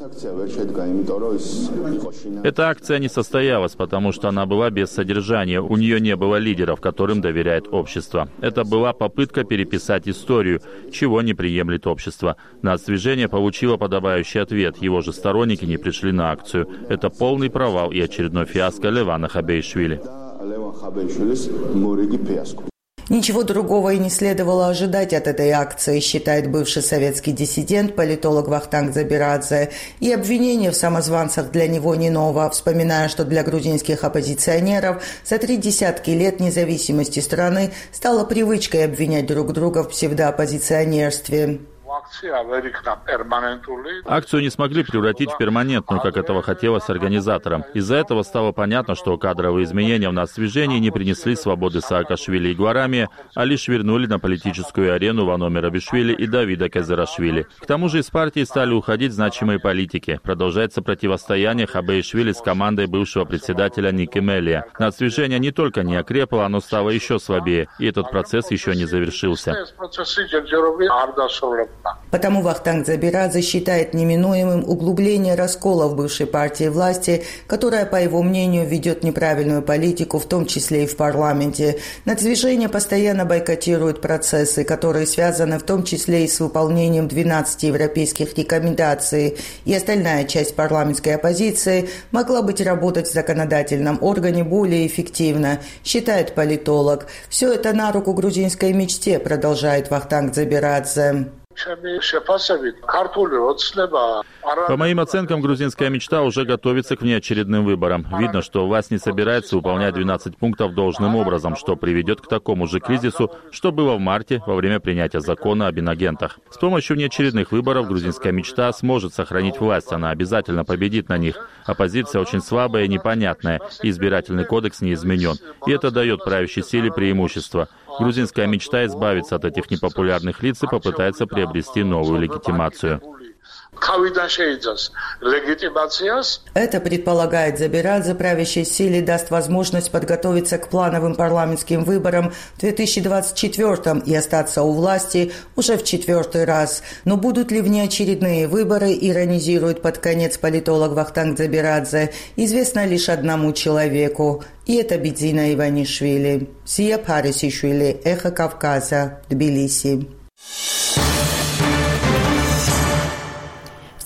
Эта акция не состоялась, потому что она была без содержания. У нее не было лидеров, которым доверяет общество. Это была попытка переписать историю, чего не приемлет общество. Нацдвижение получило подобающий ответ. Его же сторонники не пришли на акцию. Это полный провал и очередной фиаско Левана Хабеишвили. Ничего другого и не следовало ожидать от этой акции, считает бывший советский диссидент, политолог Вахтанг Забирадзе. И обвинение в самозванцах для него не ново, вспоминая, что для грузинских оппозиционеров за три десятки лет независимости страны стало привычкой обвинять друг друга в псевдооппозиционерстве. Акцию не смогли превратить в перманентную, как этого хотелось организаторам. Из-за этого стало понятно, что кадровые изменения в нацдвижении не принесли свободы Саакашвили и Гварамия, а лишь вернули на политическую арену Вано Мерабишвили и Давида Кезерашвили. К тому же из партии стали уходить значимые политики. Продолжается противостояние Хабеишвили с командой бывшего председателя Ники Мелия. Нацдвижение не только не окрепло, оно стало еще слабее, и этот процесс еще не завершился. Потому Вахтанг Забирадзе считает неминуемым углубление раскола в бывшей партии власти, которая, по его мнению, ведет неправильную политику, в том числе и в парламенте. Нацдвижение постоянно бойкотирует процессы, которые связаны в том числе и с выполнением двенадцати европейских рекомендаций. И остальная часть парламентской оппозиции могла быть работать в законодательном органе более эффективно, считает политолог. Все это на руку грузинской мечте, продолжает Вахтанг Забирадзе. По моим оценкам, грузинская мечта уже готовится к внеочередным выборам. Видно, что власть не собирается выполнять двенадцать пунктов должным образом, что приведет к такому же кризису, что было в марте во время принятия закона об инагентах. С помощью внеочередных выборов грузинская мечта сможет сохранить власть, она обязательно победит на них. Оппозиция очень слабая и непонятная, и избирательный кодекс не изменен. И это дает правящей силе преимущество. Грузинская мечта избавится от этих непопулярных лиц и попытается приобрести новую легитимацию. Это, предполагает Забирадзе, правящей силе даст возможность подготовиться к плановым парламентским выборам в две тысячи двадцать четвёртом и остаться у власти уже в четвертый раз. Но будут ли внеочередные выборы, иронизирует под конец политолог Вахтанг Забирадзе, известно лишь одному человеку. И это Бидзина Иванишвили. Сия Парисишвили, Эхо Кавказа, Тбилиси. В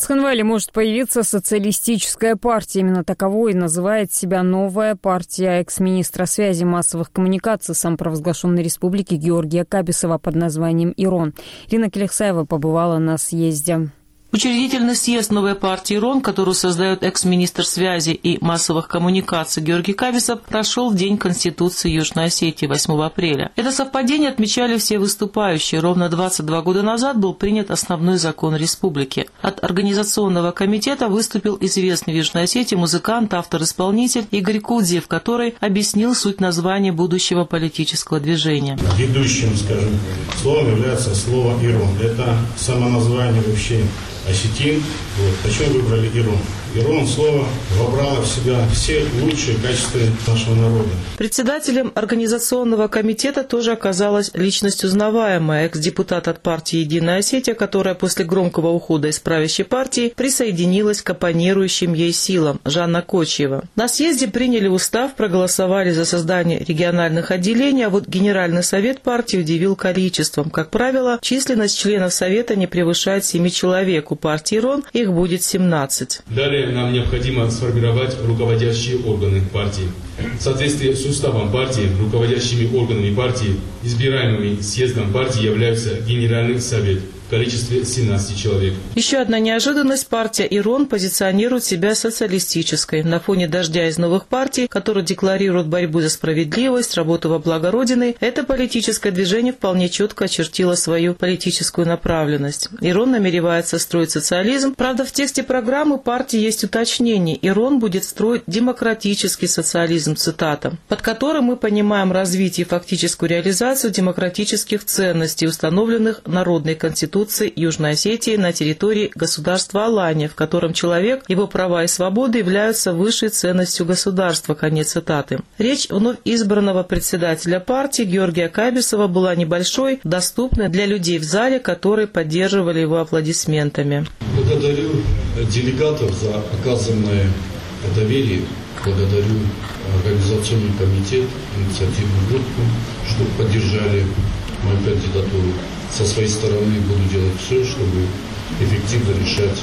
Цхинвале может появиться социалистическая партия. Именно таковой называет себя новая партия экс-министра связи массовых коммуникаций самопровозглашенной республики Георгия Кабисова под названием «Ирон». Ирина Келехсаева побывала на съезде. Учредительный съезд новой партии «Ирон», которую создает экс-министр связи и массовых коммуникаций Георгий Кабисов, прошел в День Конституции Южной Осетии, восьмого апреля. Это совпадение отмечали все выступающие. Ровно двадцать два года назад был принят основной закон республики. От организационного комитета выступил известный в Южной Осетии музыкант, автор-исполнитель Игорь Кудзиев, который объяснил суть названия будущего политического движения. Ведущим, скажем, словом является слово «Ирон». Это самоназвание вообще осетин. Вот. Почему выбрали Ирон? Ирон слово вобрало в себя все лучшие качества нашего народа. Председателем организационного комитета тоже оказалась личность узнаваемая, экс-депутат от партии «Единая Осетия», которая после громкого ухода из правящей партии присоединилась к оппонирующим ей силам, Жанна Кочиева. На съезде приняли устав, проголосовали за создание региональных отделений, а вот Генеральный совет партии удивил количеством. Как правило, численность членов совета не превышает семи человек. У партии «Ирон» их будет семнадцать. Далее нам необходимо сформировать руководящие органы партии. В соответствии с уставом партии, руководящими органами партии, избираемыми съездом партии являются Генеральный совет в количестве семнадцати человек. Еще одна неожиданность. Партия «Ирон» позиционирует себя социалистической. На фоне дождя из новых партий, которые декларируют борьбу за справедливость, работу во благо Родины, это политическое движение вполне четко очертило свою политическую направленность. «Ирон» намеревается строить социализм. Правда, в тексте программы партии есть уточнение. «Ирон» будет строить демократический социализм, цитата, под которым мы понимаем развитие и фактическую реализацию демократических ценностей, установленных Народной Конституцией Южной Осетии на территории государства Алания, в котором человек, его права и свободы являются высшей ценностью государства. Конец цитаты. Речь вновь избранного председателя партии Георгия Кабисова была небольшой, доступной для людей в зале, которые поддерживали его аплодисментами. Благодарю делегатов за оказанное доверие. Благодарю организационный комитет, инициативную группу, что поддержали мою кандидатуру. Со своей стороны буду делать все, чтобы эффективно решать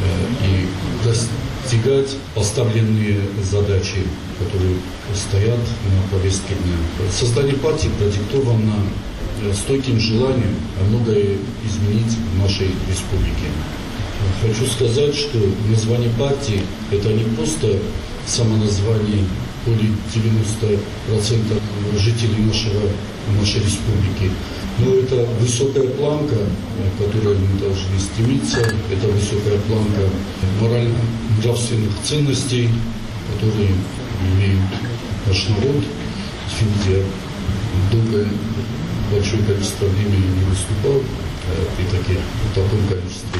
и достигать поставленные задачи, которые стоят на повестке дня. Создание партии продиктовано стойким желанием многое изменить в нашей республике. Хочу сказать, что название партии – это не просто самоназвание более девяноста процентов жителей нашего, нашей республики. Но это высокая планка, к которой мы должны стремиться. Это высокая планка морально-нравственных ценностей, которые имеют наш народ. Где долгое, большое количество времени не выступал при таких, в таком количестве.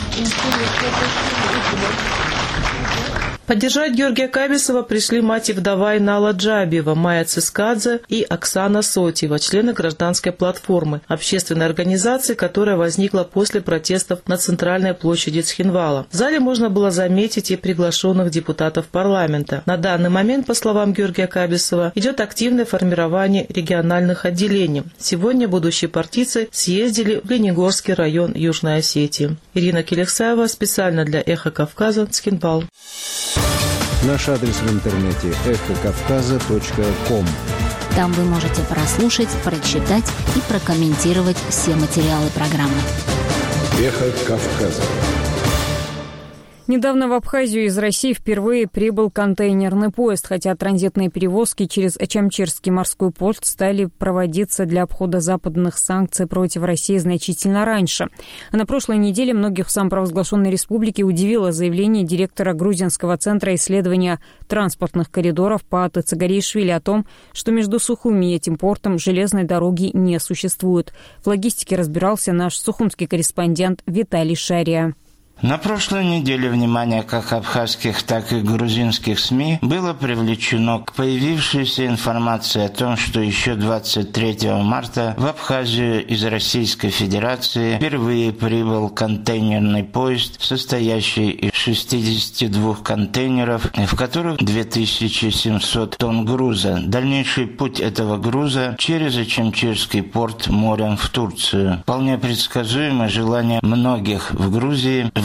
Поддержать Георгия Кабисова пришли мать и вдова Инала Джабиева, Майя Цискадзе и Оксана Сотьева, члены гражданской платформы, общественной организации, которая возникла после протестов на центральной площади Цхинвала. В зале можно было заметить и приглашенных депутатов парламента. На данный момент, по словам Георгия Кабисова, идет активное формирование региональных отделений. Сегодня будущие партийцы съездили в Ленигорский район Южной Осетии. Ирина Келехсаева специально для «Эхо Кавказа», Цхинвал. Наш адрес в интернете эхо кавказа точка ком. Там вы можете прослушать, прочитать и прокомментировать все материалы программы. Эхо Кавказа. Недавно в Абхазию из России впервые прибыл контейнерный поезд, хотя транзитные перевозки через Ачамчирский морской порт стали проводиться для обхода западных санкций против России значительно раньше. А на прошлой неделе многих в самопровозглашенной республике удивило заявление директора Грузинского центра исследования транспортных коридоров Пааты Цагаришвили о том, что между Сухуми и этим портом железной дороги не существует. В логистике разбирался наш сухумский корреспондент Виталий Шария. На прошлой неделе внимание как абхазских, так и грузинских СМИ было привлечено к появившейся информации о том, что еще двадцать третьего марта в Абхазию из Российской Федерации впервые прибыл контейнерный поезд, состоящий из шестидесяти двух контейнеров, в которых две тысячи семьсот тонн груза. Дальнейший путь этого груза через Ачамчирский порт морем в Турцию. Вполне предсказуемо желание многих в Грузии в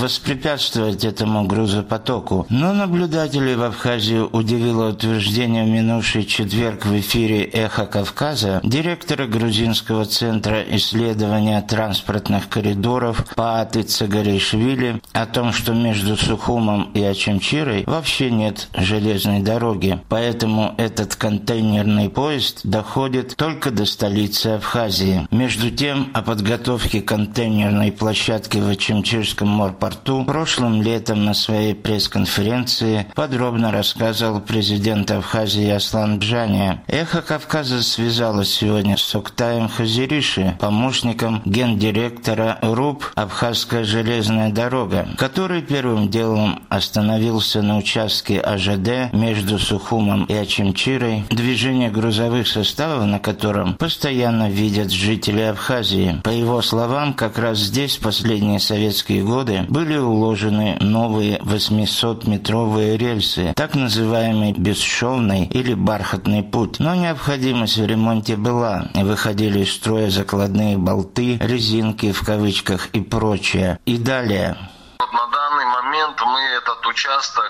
воспрепятствовать этому грузопотоку. Но наблюдателей в Абхазии удивило утверждение в минувший четверг в эфире «Эхо Кавказа» директора грузинского центра исследования транспортных коридоров Пааты Цагаришвили о том, что между Сухумом и Очамчирой вообще нет железной дороги, поэтому этот контейнерный поезд доходит только до столицы Абхазии. Между тем, о подготовке контейнерной площадки в Очамчирском морпорту прошлым летом на своей пресс-конференции подробно рассказывал президент Абхазии Аслан Бжания. «Эхо Кавказа» связалось сегодня с Октаем Хазириши, помощником гендиректора РУП «Абхазская железная дорога», который первым делом остановился на участке АЖД между Сухумом и Очамчирой, движение грузовых составов на котором постоянно видят жители Абхазии. По его словам, как раз здесь в последние советские годы были уложены новые восьмисотметровые рельсы, так называемый бесшовный или бархатный путь. Но необходимость в ремонте была. Выходили из строя закладные болты, резинки в кавычках и прочее. И далее. На данный момент мы этот участок,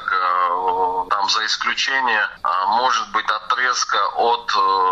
там за исключением, может быть, отрезка от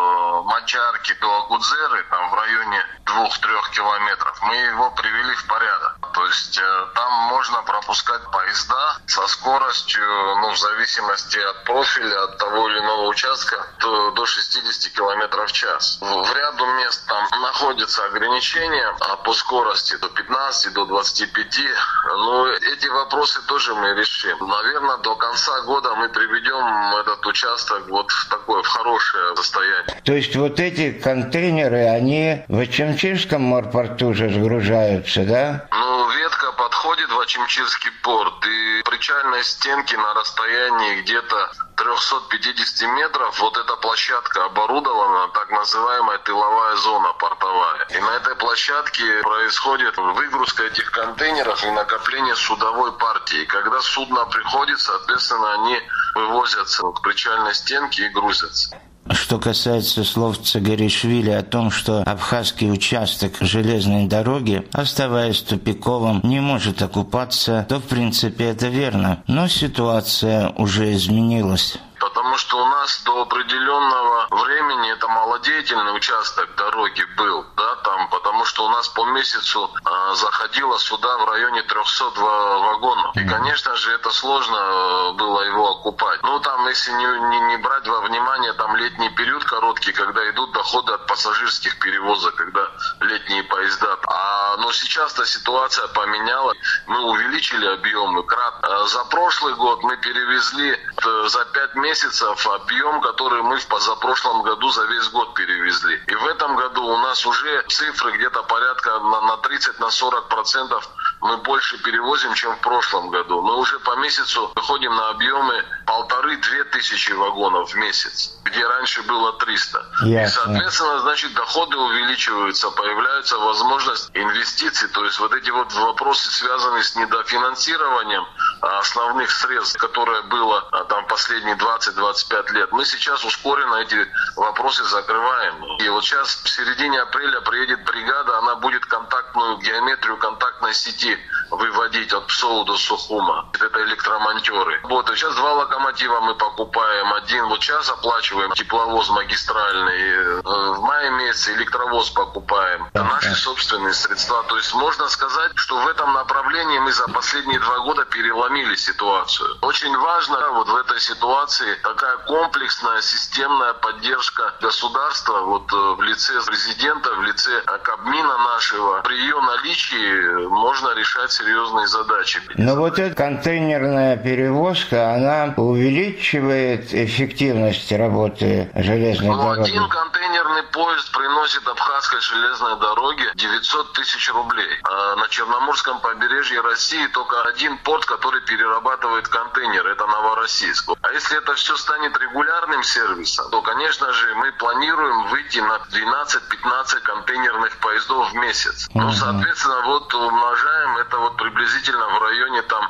Мачарки до Агудзеры, там в районе двух-трех километров, мы его привели в порядок. То есть там можно пропускать поезда со скоростью, ну, в зависимости от профиля, от того или иного участка, до, до шестидесяти километров в час. В, в ряду мест там находятся ограничения по скорости до пятнадцати, до двадцати пяти. Ну, эти вопросы тоже мы решим. Наверное, до конца года мы приведем этот участок вот в такое, в хорошее состояние. То есть вот эти контейнеры, они в Очамчирском морпорту уже сгружаются, да? Ну, ветка подходит в Очамчирский порт, и причальной стенки на расстоянии где-то триста пятьдесят метров вот эта площадка оборудована, так называемая тыловая зона портовая. И на этой площадке происходит выгрузка этих контейнеров и накопление судовой партии. Когда судно приходит, соответственно, они вывозятся к причальной стенке и грузятся. Что касается слов Цагаришвили о том, что абхазский участок железной дороги, оставаясь тупиковым, не может окупаться, то в принципе это верно. Но ситуация уже изменилась. Потому что у нас до определенного времени это малодеятельный участок дороги был, да, там, потому что у нас по месяцу а, заходило сюда в районе трехсот вагонов. И, конечно же, это сложно было его окупать. Ну, там, если не, не, не брать во внимание там летний период короткий, когда идут доходы от пассажирских перевозок, когда летние поезда. А, но сейчас-то ситуация поменялась. Мы увеличили объемы кратно. За прошлый год мы перевезли за пять месяцев месяцев объем, который мы в позапрошлом году за весь год перевезли. И в этом году у нас уже цифры где-то порядка на, на тридцать-сорок процентов мы больше перевозим, чем в прошлом году. Мы уже по месяцу выходим на объемы полторы-две тысячи вагонов в месяц, где раньше было триста. Ясно. И, соответственно, значит, доходы увеличиваются, появляется возможность инвестиций. То есть вот эти вот вопросы, связанные с недофинансированием основных средств, которое было там последние двадцать-двадцать пять лет, мы сейчас ускоренно эти вопросы закрываем. И вот сейчас в середине апреля приедет бригада, она будет контактную геометрию контактной сети выводить от ПСОУ до Сухума. Это электромонтеры. Вот, и сейчас два локомотива мы покупаем. Один вот сейчас оплачиваем тепловоз магистральный. В мае месяце электровоз покупаем. Это наши собственные средства. То есть можно сказать, что в этом направлении мы за последние два года переломили ситуацию. Очень важно вот в этой ситуации такая комплексная, системная поддержка государства вот в лице президента, в лице Кабмина нашего. При ее наличии можно решать серьезные задачи. Но вот эта контейнерная перевозка, она увеличивает эффективность работы железной ну, дороги? Один контейнерный поезд приносит Абхазской железной дороге девятьсот тысяч рублей. А на Черноморском побережье России только один порт, который перерабатывает контейнеры, это Новороссийск. А если это все станет регулярным сервисом, то, конечно же, мы планируем выйти на двенадцать-пятнадцать контейнерных поездов в месяц. Uh-huh. Ну, соответственно, вот умножаем это вот приблизительно в районе там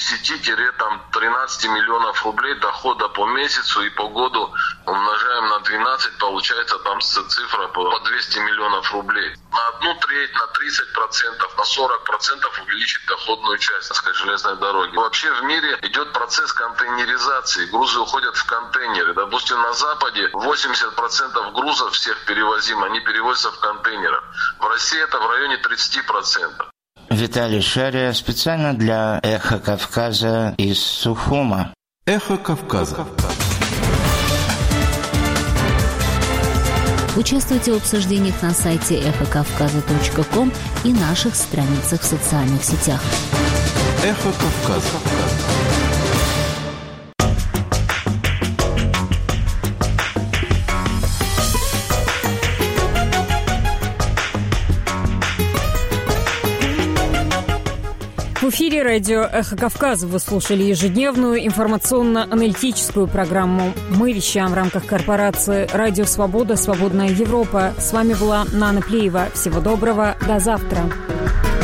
десяти-тринадцати миллионов рублей дохода по месяцу, и по году умножаем на двенадцать, получается там цифра по двести миллионов рублей. На одну треть, на тридцать процентов, на сорок процентов увеличить доходную часть железной дороги. Вообще в мире идет процесс контейнеризации. Грузы уходят в контейнеры. Допустим, на Западе восемьдесят процентов грузов всех перевозим, они перевозятся в контейнерах. В России это в районе тридцать процентов. Виталий Шария специально для «Эхо Кавказа» из Сухума. «Эхо Кавказа». Участвуйте в обсуждениях на сайте эхо кавказа точка ком и наших страницах в социальных сетях. «Эхо Кавказа». В эфире радио «Эхо Кавказа» вы слушали ежедневную информационно-аналитическую программу «Мы вещаем» в рамках корпорации «Радио Свобода. Свободная Европа». С вами была Нана Плеева. Всего доброго. До завтра.